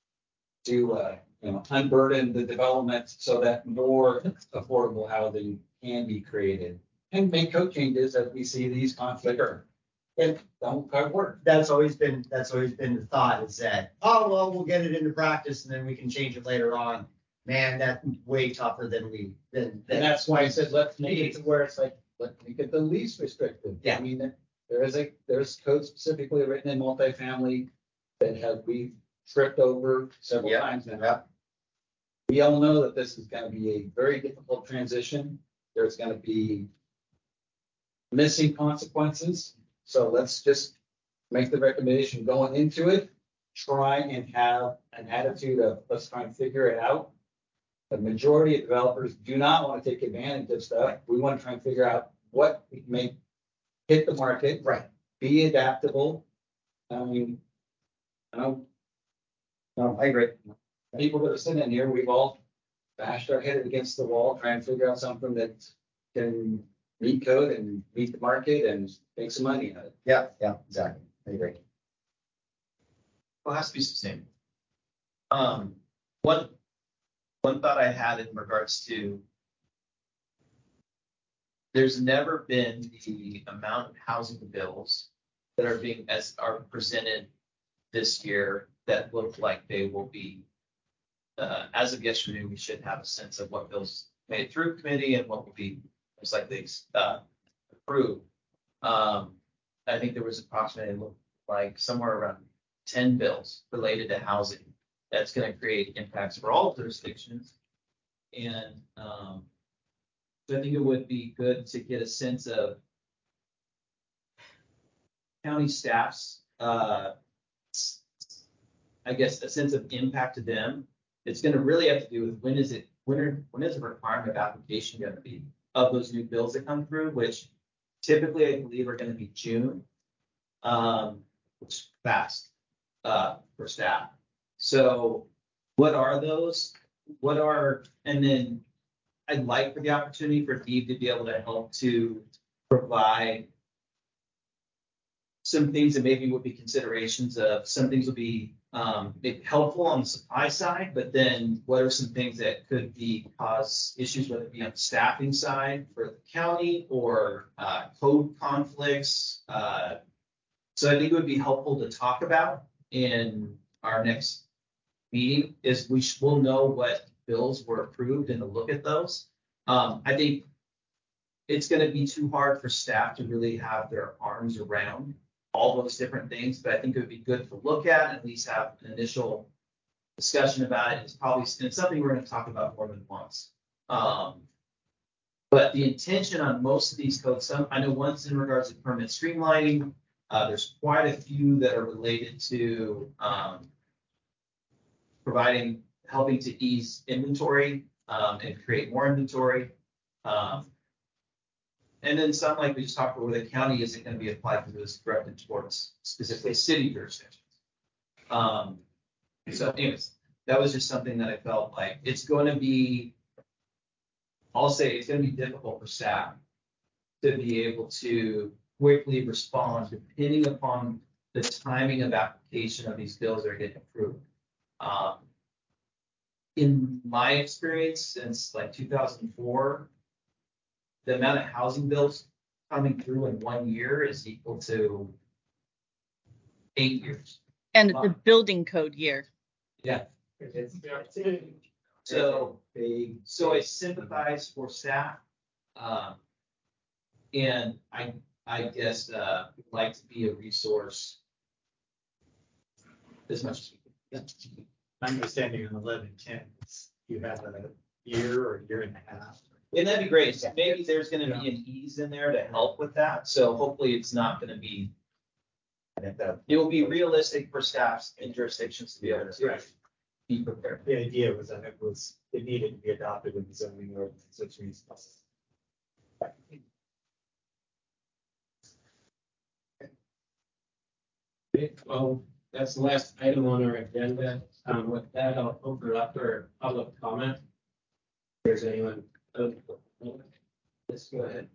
unburden the development so that more affordable housing can be created and make code changes as we see these conflicts and don't work. That's always been the thought, is that, oh well, we'll get it into practice and then we can change it later on. Man, that's way tougher than and that's why I said let's make it to where it's like, let's make it the least restrictive. Yeah. I mean, there's code specifically written in multifamily that we've tripped over several times now. Yeah. We all know that this is going to be a very difficult transition. There's going to be missing consequences. So let's just make the recommendation going into it. Try and have an attitude of let's try and figure it out. The majority of developers do not want to take advantage of stuff. We want to try and figure out what may hit the market, right? Be adaptable. I mean, No, I agree. People that are sitting in here, we've all bashed our head against the wall trying to figure out something that can meet code and meet the market and make some money out of it. Yeah, exactly. I agree. Well, it has to be sustainable. One thought I had in regards to, there's never been the amount of housing bills that are presented this year that look like they will be, as of yesterday, we should have a sense of what bills made it through committee and what will be most likely approved. I think there was approximately like somewhere around 10 bills related to housing that's going to create impacts for all jurisdictions. And so I think it would be good to get a sense of county staffs, I guess a sense of impact to them. It's going to really have to do with when is the requirement of application going to be of those new bills that come through, which typically I believe are going to be June, which is fast for staff. So what are those? And then I'd like for the opportunity for Dave to be able to help to provide some things that maybe would be considerations of, some things will be maybe helpful on the supply side, but then what are some things that could cause issues, whether it be on the staffing side for the county or code conflicts. So I think it would be helpful to talk about in our next meeting is we'll know what bills were approved and to look at those. I think it's going to be too hard for staff to really have their arms around all those different things, but I think it would be good to look at least have an initial discussion about it. It's something we're going to talk about more than once. But the intention on most of these codes, I know one's in regards to permit streamlining. There's quite a few that are related to helping to ease inventory and create more inventory. And then some, like we just talked about, where the county isn't going to be applied to this directed towards specifically city jurisdictions. So anyways, that was just something that I felt like it's going to be, I'll say it's going to be difficult for staff to be able to quickly respond depending upon the timing of application of these bills that are getting approved. In my experience, since like 2004, the amount of housing bills coming through in 1 year is equal to 8 years. And the building code year. Yeah. So I sympathize for staff. And I guess like to be a resource as much as we can. My understanding on 1110 is you have a year or year and a half. And that'd be great. So maybe there's going to be an ease in there to help with that. So hopefully it's not going to be, it will be realistic for staffs and jurisdictions to be able to be prepared. The idea was that it needed to be adopted in the zoning ordinance, which means. Well, that's the last item on our agenda. With that, I'll open it up for public comment. If there's anyone. Let's go ahead.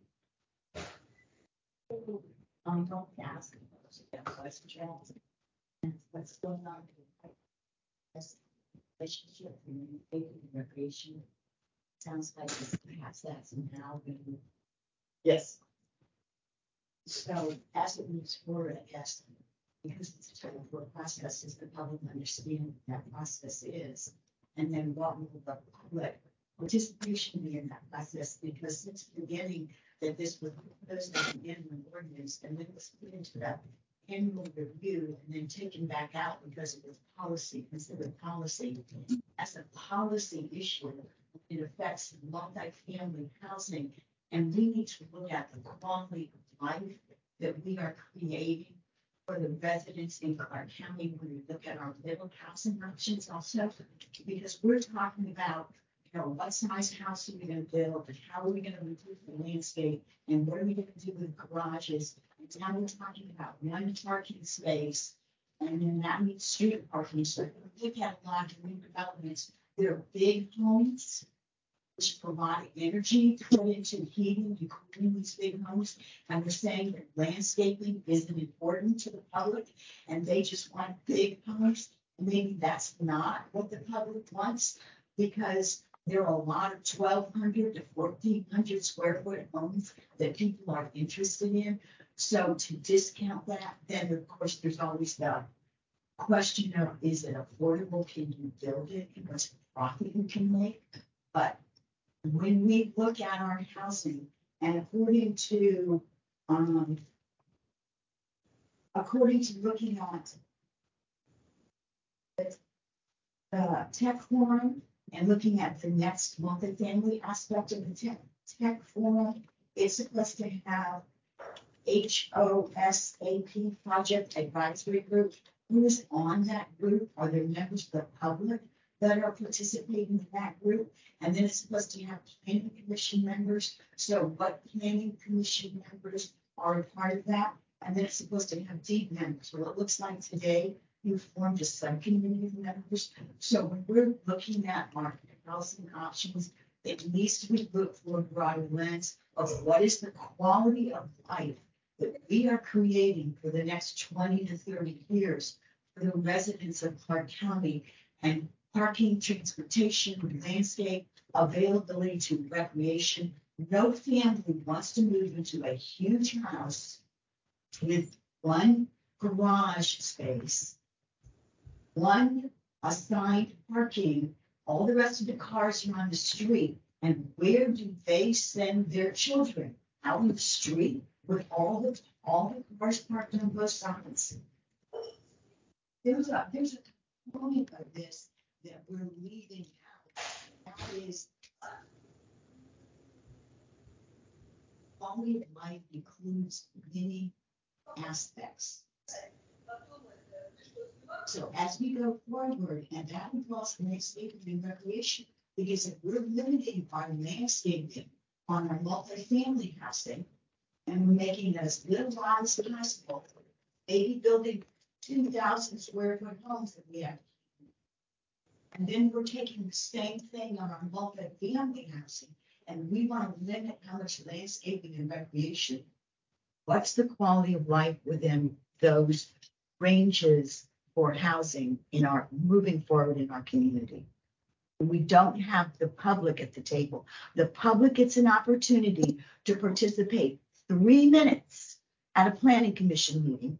I'm going to ask questions. What's going on? This relationship and immigration sounds like this perhaps that's now been. Yes. So as it moves forward, I guess, because it's a technical process, is the public understand what that process is, and then what will the public participation be in that process? Because since the beginning that this was proposed at the end of the ordinance, and then it was put into that annual review and then taken back out because it was policy, considered policy. As a policy issue, it affects multifamily housing, and we need to look at the quality of life that we are creating for the residents in our county when we look at our middle housing options also, because we're talking about, you know, what size house are we going to build and how are we going to reduce the landscape and what are we going to do with garages. And now we're talking about one parking space and then that means street parking. So we look at a lot of new developments. They're big homes to provide energy to put into heating and cooling these big homes. And they're saying that landscaping isn't important to the public and they just want big homes. Maybe that's not what the public wants because there are a lot of 1,200 to 1,400 square foot homes that people are interested in. So to discount that, then of course there's always the question of is it affordable? Can you build it? And what's the profit you can make? But when we look at our housing, and according to looking at the tech forum and looking at the next multifamily aspect of the tech forum, it's supposed to have HOSAP Project Advisory Group. Who's on that group? Are there members of the public that are participating in that group? And then it's supposed to have planning commission members. So what planning commission members are a part of that? And then it's supposed to have deep members. Well, it looks like today you formed a subcommittee of members. So when we're looking at our housing options, it needs to be looked through a broader lens of what is the quality of life that we are creating for the next 20 to 30 years for the residents of Clark County, and parking, transportation, landscape, availability to recreation. No family wants to move into a huge house with one garage space, one assigned parking, all the rest of the cars are on the street. And where do they send their children? Out on the street with all the cars parked on both sides. There's a component of this that we're leaving out. That is quality of life includes many aspects. So as we go forward, and that involves landscaping and recreation, because if we're limiting our landscaping on our multifamily housing, and we're making it as little as possible, maybe building 2,000 square foot homes that we have. And then we're taking the same thing on our multifamily housing, and we want to limit how much landscaping and recreation. What's the quality of life within those ranges for housing in our moving forward in our community? We don't have the public at the table. The public gets an opportunity to participate 3 minutes at a planning commission meeting,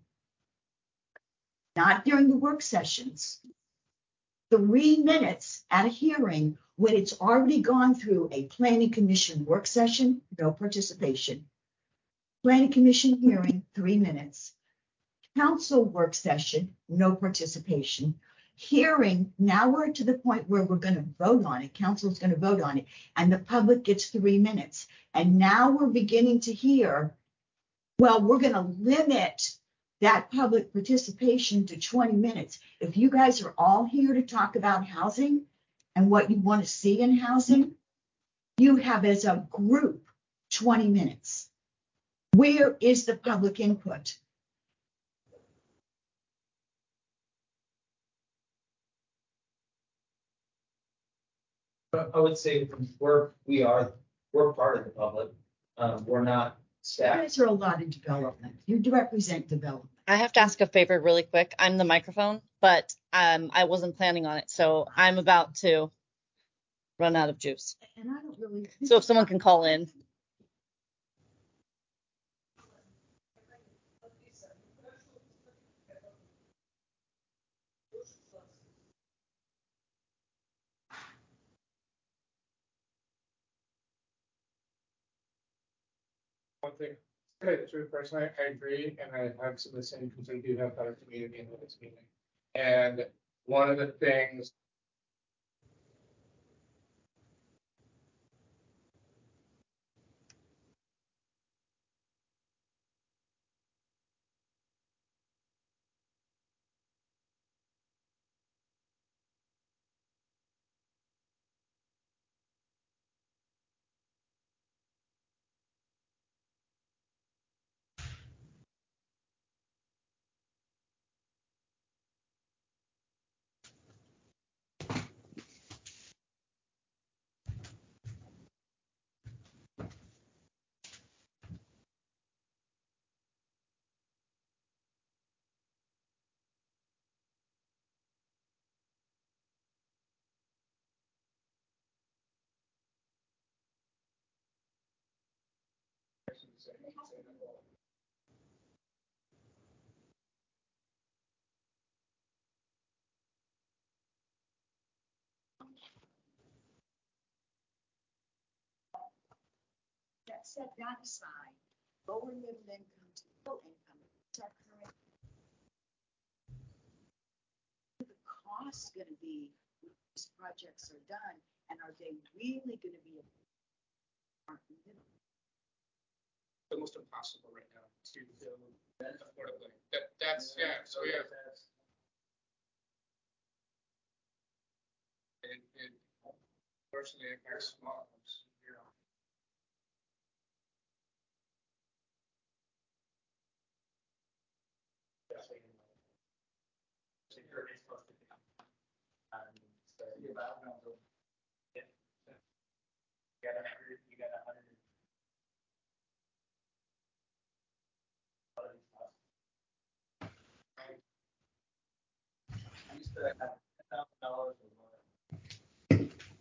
not during the work sessions. 3 minutes at a hearing when it's already gone through a planning commission work session, no participation. Planning commission hearing, 3 minutes. Council work session, no participation. Hearing, now we're to the point where we're going to vote on it. Council's going to vote on it, and the public gets 3 minutes. And now we're beginning to hear, well, we're going to limit that public participation to 20 minutes. If you guys are all here to talk about housing and what you want to see in housing, you have as a group 20 minutes. Where is the public input? I would say we're part of the public. We're not You staff. guys are a lot of development. You do represent development. I have to ask a favor really quick. I'm the microphone, but I wasn't planning on it, so I'm about to run out of juice. And I don't really. So if someone can call in. One thing, to tell you the truth, personally, I agree, and I have some of the same concerns you have about our community and this meeting. And one of the things That set that aside, lower middle income to middle income, what's our current? The costs gonna be, when these projects are done, and are they really gonna be? Almost impossible right now to build affordably. That's yeah. So we have. It unfortunately impacts small homes. You got 100. I used to have $10,000 or more.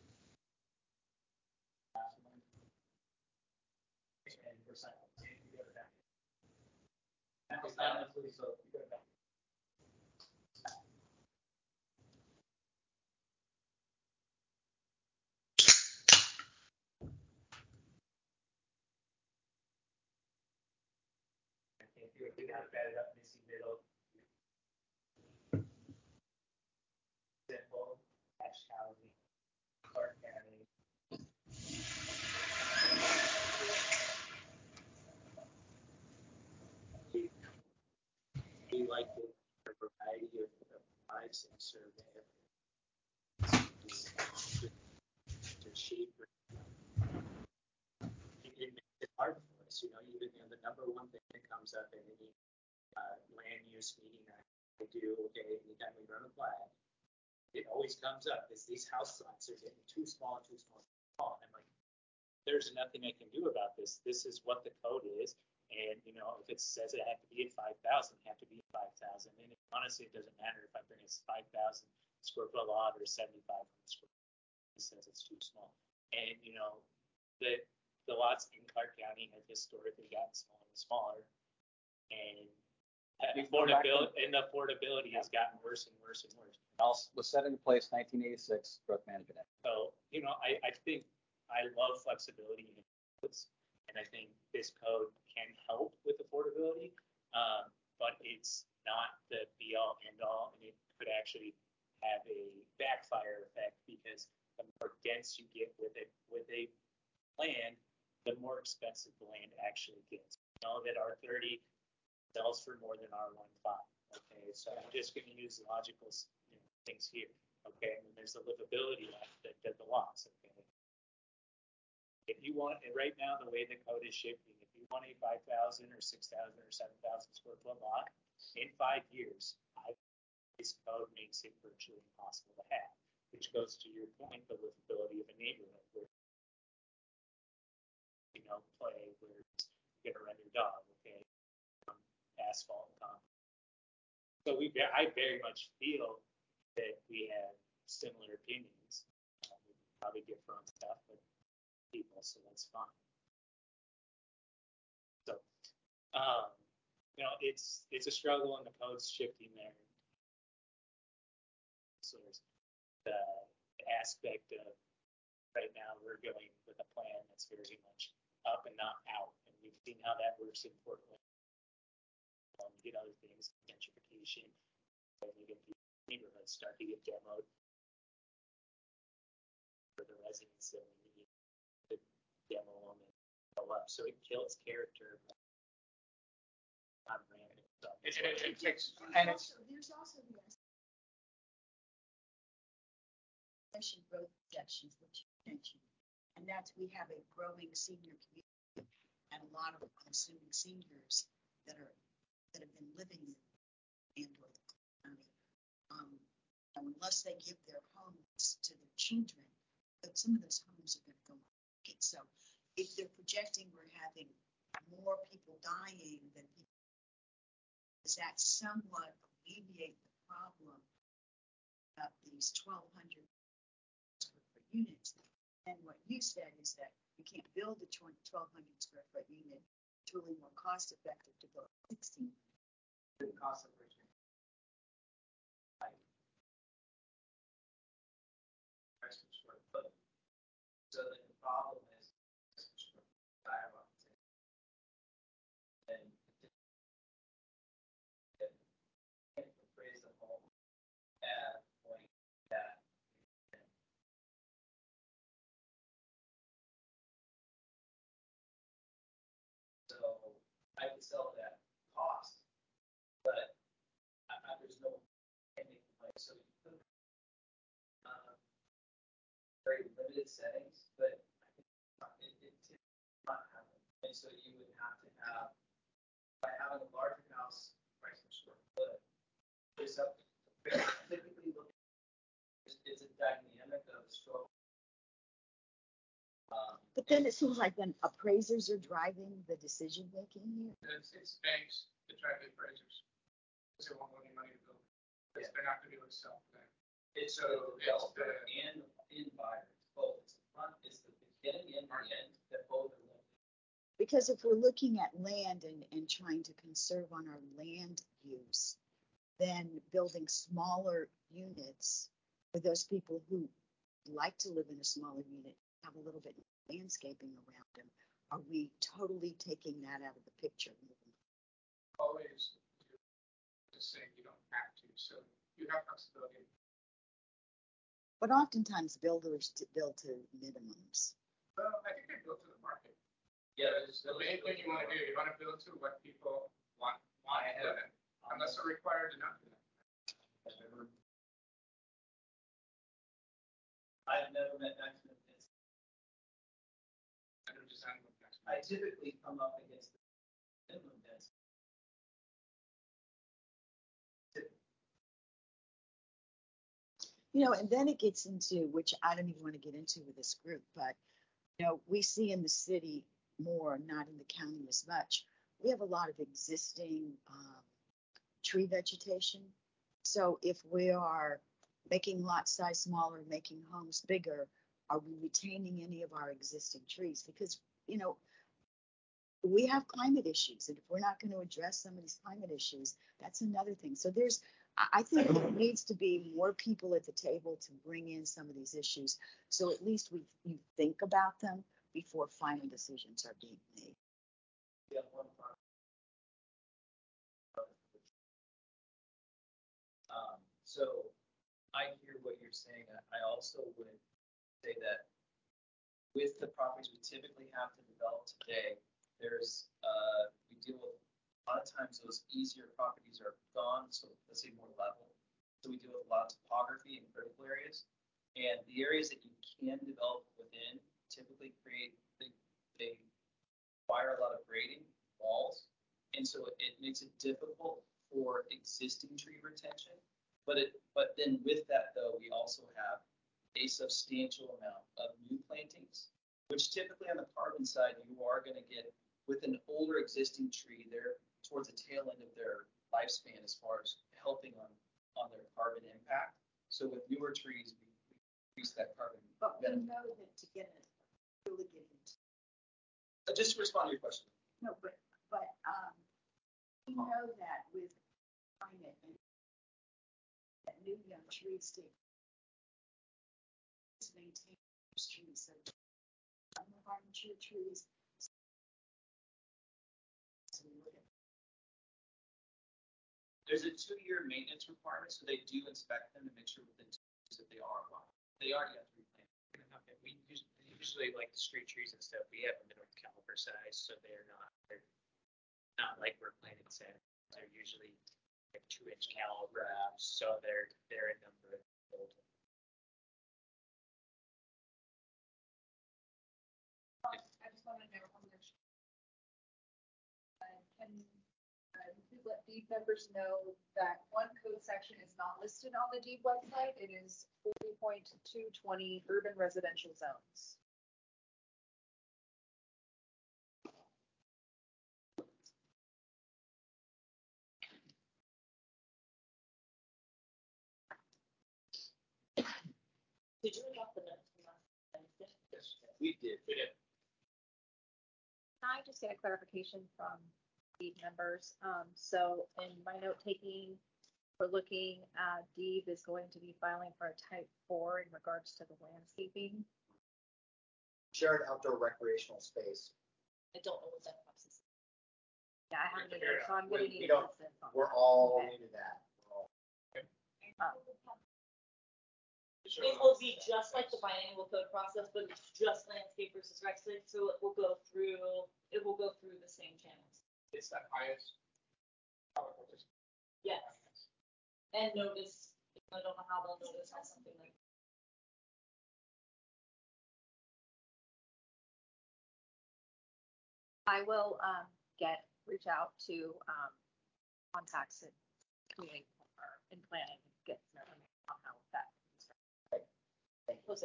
And percent. You go to that. That was not necessarily so. You go to that. We got to bet it up missing middle. Simple, cash housing, Clark County. We like the variety of price and survey. To shape it's hard for us, even the number one thing that comes up in any land use meeting I do, anytime we run a flag, it always comes up is these house lots are getting too small. And I'm like, there's nothing I can do about this. This is what the code is. And, if it says it had to be at 5,000, it had to be at 5,000. And honestly, it doesn't matter if I bring a 5,000 square foot lot or 7,500 square foot. It says it's too small. And, the lots in Clark County have historically gotten smaller and smaller. And affordability has gotten worse and worse and worse. Was set into place 1986 growth management act. So, I think I love flexibility in codes, and I think this code can help with affordability, but it's not the be all end all, and it could actually have a backfire effect because the more dense you get with a land, the more expensive the land actually gets. That R30 sells for more than R15. Okay, so I'm just going to use logical things here. Okay, and then there's the livability aspect of the lots. Okay, if you want, and right now the way the code is shifting, if you want a 5,000 or 6,000 or 7,000 square foot lot in 5 years, this code makes it virtually impossible to have. Which goes to your point, the livability of a neighborhood where play where you're gonna run your dog, okay, asphalt and concrete. So I very much feel that we have similar opinions. We probably differ on stuff, but people, so that's fine. So, it's a struggle, and the code's shifting there. So there's the aspect of right now we're going with a plan that's very much up and not out, and we've seen how that works in Portland. You get other things, gentrification, and you get the neighborhoods start to get demoed for the residents that we need to demo them and go up. So it kills character. It takes, and there's also the growth projections, which you mentioned, and that's we have a growing senior community and a lot of unassuming seniors that have been living in Android County. Unless they give their homes to their children, but some of those homes are going to go on. So if they're projecting we're having more people dying than people, does that somewhat alleviate the problem of these 1,200 square foot units? And what you said is that you can't build a 1,200 square foot unit actually more cost effective to go 16. The cost of bridging. Price per square foot. So then the problem is dialogue. And appraise the home at a point that so I could sell that cost, but there's no ending point. So you could very limited settings, but it did not happen. And so you would have to have, by having a larger house price per square foot, there's a typically look, it's a dynamic of stroke. But then it seems like then appraisers are driving the decision making here. It's banks that drive the appraisers. Because they won't loan you money to build. They're not going to be able to sell for that. It's so developer and buyers, both. It's the front, it's the beginning and the end that both are linked. Because if we're looking at land and trying to conserve on our land use, then building smaller units for those people who like to live in a smaller unit, have a little bit of landscaping around them, are we totally taking that out of the picture? Always just saying you don't have to, so you have flexibility. But oftentimes builders build to minimums. Well, I think they build to the market. Yeah, the main thing you want to do, you want to build to what people want to live in, unless they're required to not do that. I've never met maximum density. I typically come up against the minimum density. You know, and then it gets into, which I don't even want to get into with this group, but, you know, we see in the city more, not in the county as much. We have a lot of existing tree vegetation. So if we are making lot size smaller, making homes bigger, are we retaining any of our existing trees? Because, you know, we have climate issues, and if we're not going to address some of these climate issues, that's another thing. So I think there needs to be more people at the table to bring in some of these issues, so at least you think about them before final decisions are being made. Yeah, one part. So I hear what you're saying. I also would say that with the properties we typically have to develop today, there's we deal with a lot of times those easier properties are gone, so let's say more level. So we deal with a lot of topography and critical areas, and the areas that you can develop within typically they require a lot of grading walls, and so it makes it difficult for existing tree retention. But then with that though, we also have a substantial amount of new plantings, which typically on the carbon side, you are going to get with an older existing tree, they're towards the tail end of their lifespan as far as helping on their carbon impact. So with newer trees, we increase that carbon. But we know that to really get into. Just to respond to your question. No, but we know that with climate and that new young trees to maintain those trees. So some of our mature trees. There's a 2-year maintenance requirement, so they do inspect them to make sure within 2 years that they are alive. They are yet to replant. Okay, we usually like the street trees and stuff. We have a minimum caliber size, so they're not like we're planting sand. They're usually like 2-inch caliber, so they're a number old. I just want to know how much. Can you let deed members know that one code section is not listed on the deed website? It is 40.220 urban residential zones. Did you adopt the minutes from last Wednesday? Yes, we did. Not I just get a clarification from the members? So in my note taking, we're looking at Deeb is going to be filing for a type 4 in regards to the landscaping. Shared outdoor recreational space. I don't know what that process is. Yeah, I haven't either, so I'm gonna We need don't- assistance on We're that. all Okay. into that. It will be just like the biannual code process, but it's just landscape versus rec site, so it will go through the same channels. It's that highest. Yes. And notice, I don't know how they'll notice on something like. I will reach out to contacts in community or in planning, get some information on how that. Jose.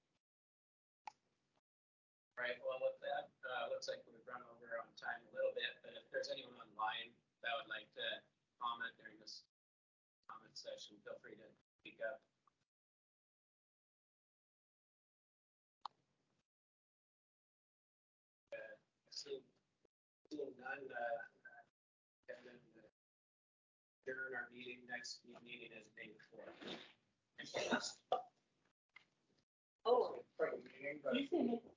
Right, well, with that, looks like we've run over on time a little bit, but if there's anyone online that would like to comment during this comment session, feel free to speak up. Seeing none, and then during our meeting, next meeting is May 4th. Oh. For the meeting, but You say